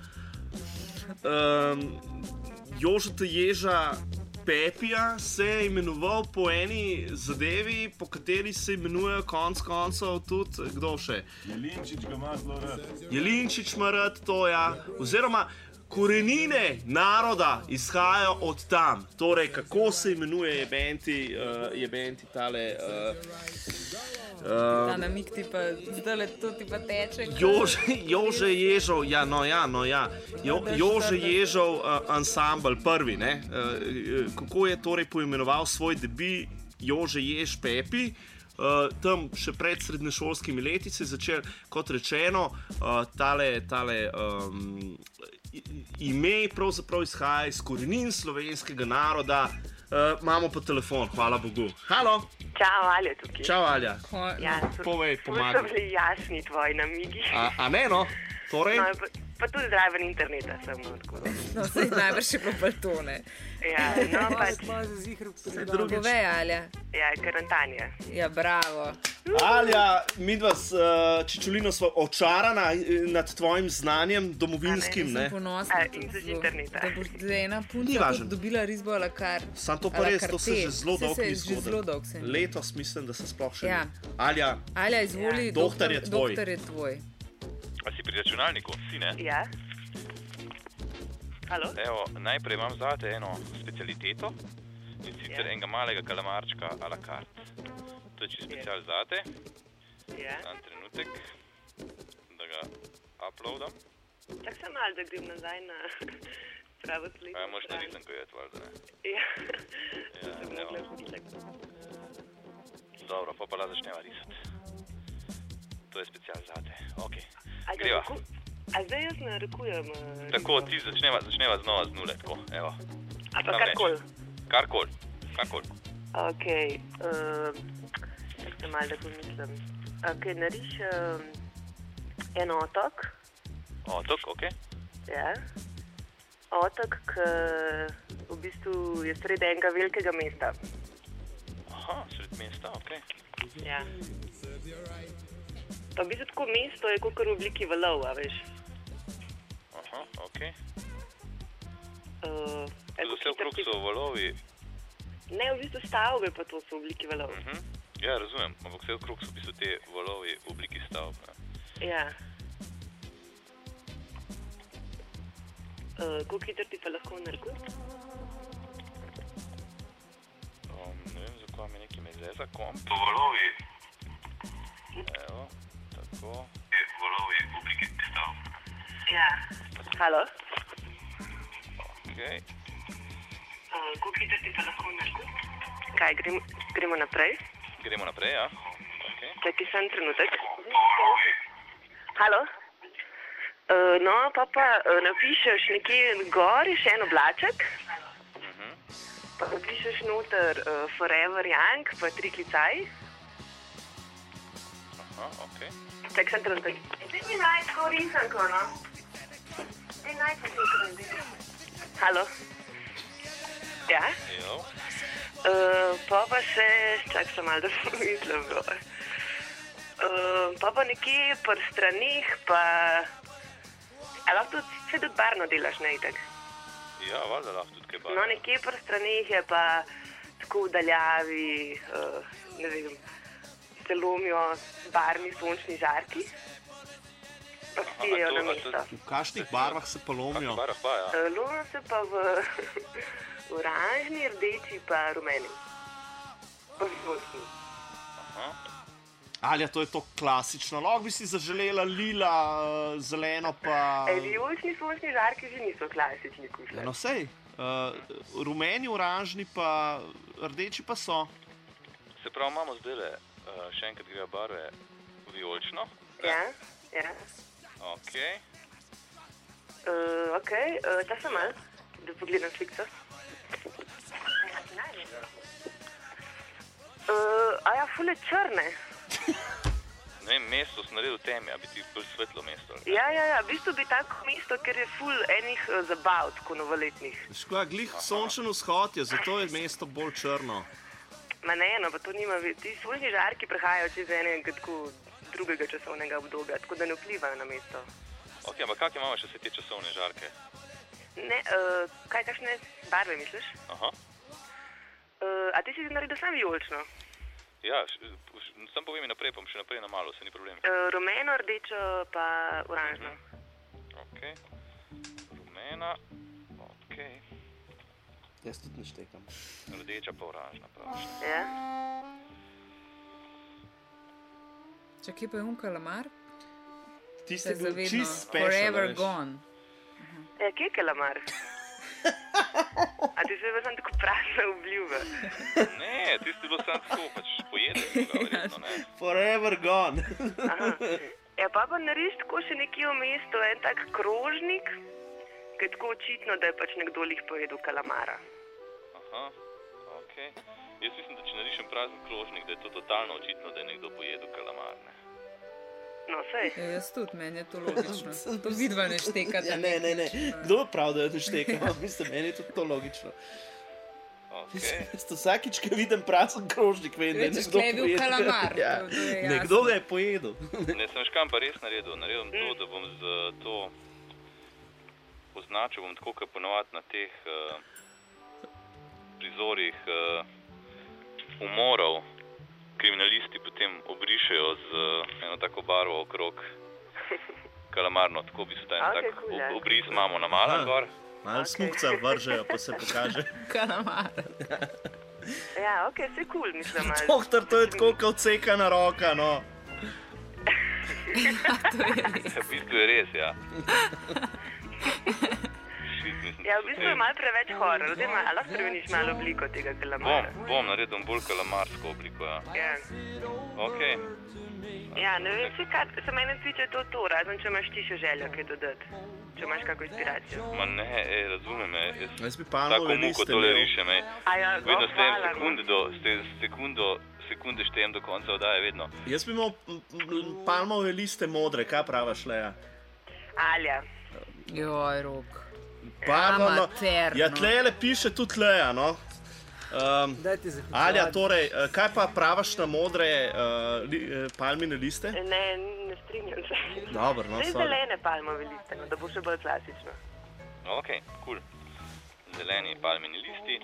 um, Jožeta Ježa Pepija se je imenoval po eni zadevi, po kateri se imenujejo konc koncev tudi, kdo še? Jelinčič ga ima zelo rad. Jelinčič ima rad to, ja. Oziroma, korenine naroda izhajajo od tam. Torej, kako se imenuje jebenti, uh, jebenti tale... Uh, Ta namig ti pa, zdaj to ti pa teče. Jože, Jože Ježov, ja, no ja, no ja. Jo, Jože Ježov uh, ansambl, prvi, ne. Uh, kako je torej poimenoval svoj debi Jože Jež Pepi. Uh, tam še pred srednješolskimi leti se je začel, kot rečeno, uh, tale, tale um, ime pravzaprav izhaja iz korenin slovenskega naroda, Uh, imamo pa telefon, hvala Bogu. Halo. Čau, Alja tukaj. Čau, Alja. Ja, Povej, ful pomagaj. so bili jasni tvoji namigi. A, a ne, no? Torej? No, pa, pa tudi zraven interneta sem. No, tako da. No, se najbrž je bilo to, ne. Ja, no, pač. Povej, Alja. Ja, karantanja. Ja, bravo. Alja, midva s uh, Čičulino sva očarana nad tvojim znanjem domovinskim, ne? Sem ponosna. In z interneta. Da boš ena Ni punca važno. tudi dobila risbo a la carte. Sam to pa res, to se že zelo Saj dolgo se ni je že zelo dolgo se zgodilo. ni. Letos mislim, da se sploh še Ja. ni. Alja, Alja, izvoli, Ja. Dohtar je tvoj. Dohtar je tvoj. A si pri računalniku? Si, ne? Ja. Halo? Evo, najprej imam zate eno specialiteto in sicer Ja. enega malega kalamarčka a la carte. To je čisto special zate. Ja. En trenutek, da ga uploadam. Čak sem malo, da grem nazaj na pravo sliko. A moš na risanko jeti, valjda, ne? Ja. Ja, Sem evo. mogla slišati. Dobro, pa pa la začneva risati. To je special zate. Ok, A, da greva. nareku- A zdaj jaz narekujem. eh, Tako, ti začneva, začneva znova z nule, tako, evo. A pa Sam karkoli. reči. Karkoli, karkoli. Ok, uh, čak se malo da pomislim. Ok, nariš um, en otok. Otok, ok. Ja. Otok, ki v bistvu je sredi enega velikega mesta. Aha, sred mesta, ok. Ja. Pa v bistvu tako mesto je kot v obliki valov, a veš. Aha, ok. Uh, Tudi vse okrog so valovi. ne, v bistvu stavbe pa to so v obliki valov. Mhm. Ja, razumem, ampak vse okrog so v bistvu te valovi v obliki stavb. Ne? Ja. Uh, koliko hitro ti pa lahko narekuješ? Um, ne vem, zakaj mi nekaj me zeza komp. Po valovi. Evo, tako. Je valovi v obliki stavb. Ja. Halo? Ok. Uh, koliko hitro ti pa lahko narekuješ? Kaj, gremo, gremo naprej? Gremo naprej, ja? Ok. Čakaj, samo trenutek. Halo? Uh, no, pa pa uh, napišeš nekje gori še en oblaček, Mhm. pa napišeš noter uh, Forever Young, pa tri klicaji. Aha, ok. Čakaj, samo trenutek. Zdaj mi naj tako risanko, no? Zdaj naj tako risanko. Halo? Ja? Jo. Uh, pa pa še, čak sem malo, da pomislim. No. Uh, pa pa nekje pri stranih, pa... A lahko tudi, vse tudi barno delaš, ne, itak? Ja, valjda lahko tudi kaj bar. No, nekje pri stranih je pa tako v daljavi, uh, ne vem, se lomijo barni sončni žarki. Pa spijejo na mesto. v kakšnih barvah se pa lomijo? barvah pa, ja. Uh, lomijo se pa v oranžni, rdeči pa rumeni. Pa sončni. Aha. Alja, to je to klasično. Lahko bi si zaželela lila, eh, zeleno pa... E, vijolični sončni žarki že niso klasični kušlji. No, sej. Uh, rumeni, oranžni pa rdeči pa so. Se pravi, imamo zdaj uh, še enkrat greva barve vijolično. Ja, ja. Ok. Uh, ok, uh, čas sem mal, da pogledam slikco. Uh, a ja, fule črne. Ne vem, mesto sem naredil temi, a bi ti bolj svetlo mesto. ali kaj? Ja, ja, ja, v bistvu bi tako mesto, ker je ful enih uh, zabav, tako novoletnih. Škoda, glih sončen vzhod je, zato je mesto bolj črno. Ma ne, no, pa to nima, ve- ti sončni žarki prehajajo čez enega tako drugega časovnega obdobja, tako da ne vplivajo na mesto. Ok, ampak kak imamo še vse te časovne žarke? Ne, uh, kaj kakšne barve misliš? Aha. Uh, a ti si naredil sam vijolično? Ja, š, š, sam povem mi naprej, pa bom še naprej na malo, se ni problem. Uh, rumeno, rdečo pa oranžno. Ok. Rumena. Ok. Jaz tudi ne štekam. Rdeča pa oranžna, praviš. Ja. Če kje pa je un kalamar? Tiste je bil zavedno čist special, Forever veš. gone. Ja, kje je kalamar? A ti se pa sem tako prazna obljuba. Ne, tisti bilo sam tako, pač pojedeš ga, verjetno, ne. Forever gone. Aha. Ja, pa pa nariš tako še nekje v mestu, en tak krožnik, ki je tako očitno, da je pač nekdo lih pojedel kalamara. Aha, Okay. Jaz mislim, da če narišem prazen krožnik, da je to totalno očitno, da je nekdo pojedel kalamar. Ne? No, sej. Ja, jaz tudi, meni je to logično. To vidva ne štekate. Ja, ne, ne, ne. Kdo prav, da ne štekamo? Mislim, meni je tudi to logično. Okay. Vsakič, ko vidim prazen krožnik, vem, da je nekdo pojedel kalamar. Ja. Nekdo ga je pojedel. Ne, sem škam pa res naredil. Naredil to, da bom z to označil, bom tako, kot ponovati na teh uh, prizorih uh, umorov, kriminalisti potem obrišejo z uh, eno tako barvo okrog kalamarno, tako bi se ta en okay, tak cool, ob, obris imamo na malen gor. Malo okay. Smukca vržejo, pa se pokaže. Kalamar. Ja, ok, vse kul, cool, mislim. Doktor, to je tako kot cekana roka, no. Ja, to je res. V bistvu je res, ja. Ja, v bistvu je malo preveč horor, oziroma ali lahko spremeniš malo obliko tega kalamara? Bom, bom naredil bolj kalamarsko obliko, ja. Ja. Ok. Ja, ne vem, vse kar se mene tiče to to, razen če imaš ti še željo kaj dodati, če imaš kako inspiracijo. Ma ne, ej, razumem me, jaz, jaz bi palmove liste tole rišem, ej. Ja, vedno oh, štejem sekunde do, sekundo, sekunde štejem do konca oddaje, vedno. Jaz bi imel palmove liste modre, kaj pravaš, Leja? Alja. Joj, Rok. Pardon, Amater, ja, tlele piše tudi Leja, no. Um, Alja, torej, kaj pa pravaš na modre uh, li, uh, palmine liste? Ne, ne strinjam se. Dobar, no, sorry. Zelene palmove liste, no, da bo še bolj klasično. Ok, cool. Zeleni palmini listi.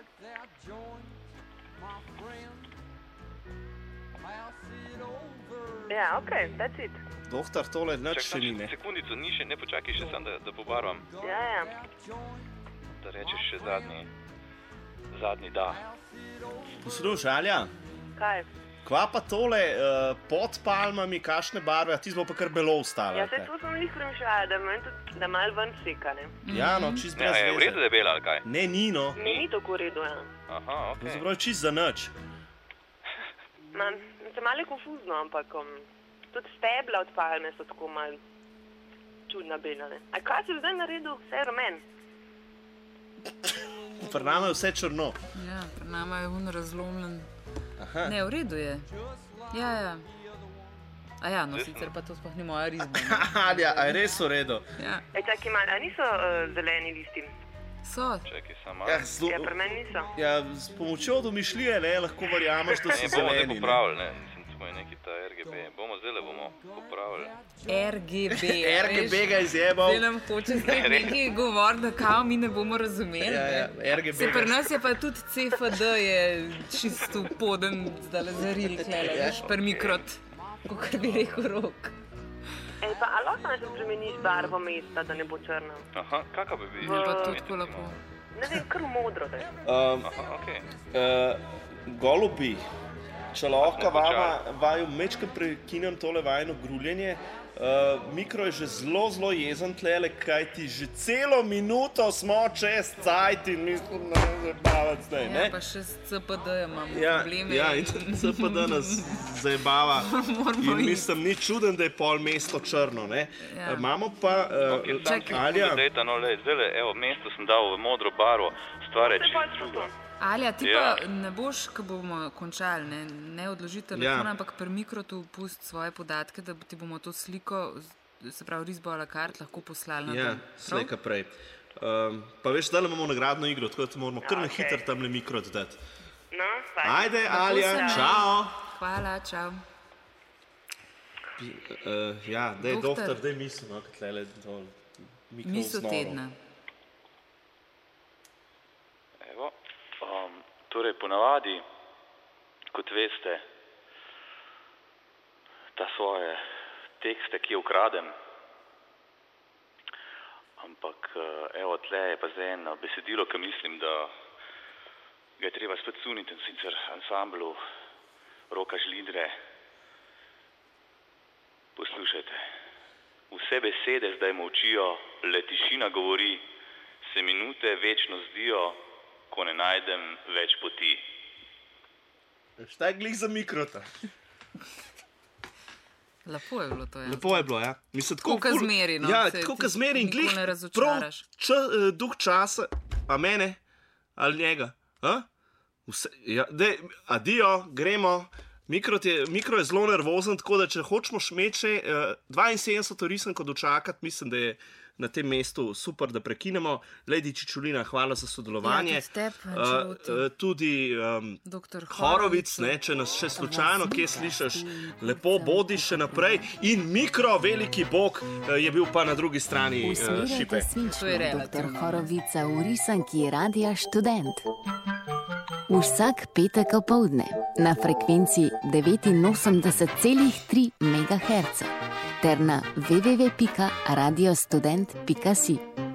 Ja, ok, that's it. Doktor, tole nič še ni, ne? Sekundico, ni še, ne počakaj še sam, da, da pobarvam. Ja, ja. Da rečeš še zadnji, zadnji da. Poslušaj, Alja. Kaj? Kva pa tole uh, pod palmami, kakšne barve, a ti bo pa kar belo ostalo? Ja, se to sem jih premišljala, da, da malo ven seka, ne? Ja, no, čist brez veze. Ja, je v redu, da je bela, ali kaj? Ne, ni, no. Ne, ni tako v redu, ja. Aha, ok. To zaprav čist za nič. Man, se malo je konfuzno, ampak um, tudi stebla od palme so tako malo čudna bela, ne? A kaj si zdaj naredil? Vse je rumen. Pri nama je vse črno. Ja, pri nama je un razlomljen. Aha. Ne, v redu je. Ja, ja. A ja, no, sicer pa to sploh ni moja risba. Alja, a je res v redu? Ja. E, čakaj malo, a niso uh, zeleni listi? So. Čakaj, sam malo. Ja, zlo... ja, pri meni niso. Ja, s pomočjo domišljije, ne, lahko verjameš, da so ne, zeleni. Ne, bomo zdaj popravili, ne. Mislim, smo je neki ta R G B. Bomo zdaj bomo popravili. R G B. R G B ga izjebal. Zdaj nam hoče spet nekaj govor, da kao mi ne bomo razumeli. Ja, ja, R G B. Se pri nas je pa tudi C F D je čisto poden, zdaj zaril, klele, veš, per mikrot, kakor bi rekel Rok. Ej, pa a lahko ne se spremeniš barvo mesta, da ne bo črna? Aha, kaka bi bi? Je pa tudi tako lepo. Ne vem, kar modro, da je. Um, Aha, okej. Uh, golubi, če lahko vama vaju mečkaj prekinem tole vajno gruljenje, uh, mikro je že zelo, zelo jezen tlele, kaj ti že celo minuto smo čez cajt in mislim, da ne zabavati zdaj, ne? Ja, pa še s C P D imamo ja, probleme. Ja, in C P D nas zajebava. In mislim, ni čuden, da je pol mesto črno, ne? Ja. Imamo pa, uh, okay, Alja... Dejta, no, lej, zdaj le, evo, mesto sem dal v modro barvo, stvar je čisto druga. Alja, ti ja. pa ne boš, ko bomo končali, ne, ne odloži telefona, ja. ampak pri mikrotu pusti svoje podatke, da ti bomo to sliko, se pravi risbo a la carte, lahko poslali na ja, dom. Ja, slejka prej. Um, pa veš, zdaj imamo nagradno igro, tako da ti moramo kar na okay. hitro tamle mikrot dati. No, ajde, Alja, čao. Hvala, čao. Uh, ja, daj, doktor, doktor daj misel, no, kad tlele to mikro misel tedna. Evo, um, torej ponavadi, kot veste, ta svoje tekste, ki jo ukradem, ampak evo, tle je pa zdaj eno besedilo, ki mislim, da ga je treba spet suniti, in sicer ansamblu Roka Žlindre. Poslušajte, vse besede zdaj molčijo, le tišina govori, se minute večno zdijo, ko ne najdem več poti. Šta je glih za mikrota? Lepo je bilo to, ja. Lepo je bilo, ja. Mislim, tako ka zmeri, no. Ja, tako ka zmeri in glih prav ča, duh časa, a mene ali njega, a? Vse, ja, dej, adijo, gremo. Mikro je, mikro je zelo nervozen, tako da če hočemo šmeče, uh, dvainsedemdeseto risanko dočakati, mislim, da je na tem mestu super, da prekinemo. Lady Čičulina, hvala za sodelovanje. Ja, tudi teb, uh, uh, tudi um, Horovic, ne, če nas še slučajno kje slišiš, lepo bodi še naprej. In Mikro, veliki bog, uh, je bil pa na drugi strani uh, šipe. Doktor Horovica v risanki Radia Študent. Vsak petek opoldne na frekvenci devetinosemdeset celih tri megaherca ter na w w w pika radiostudent pika si.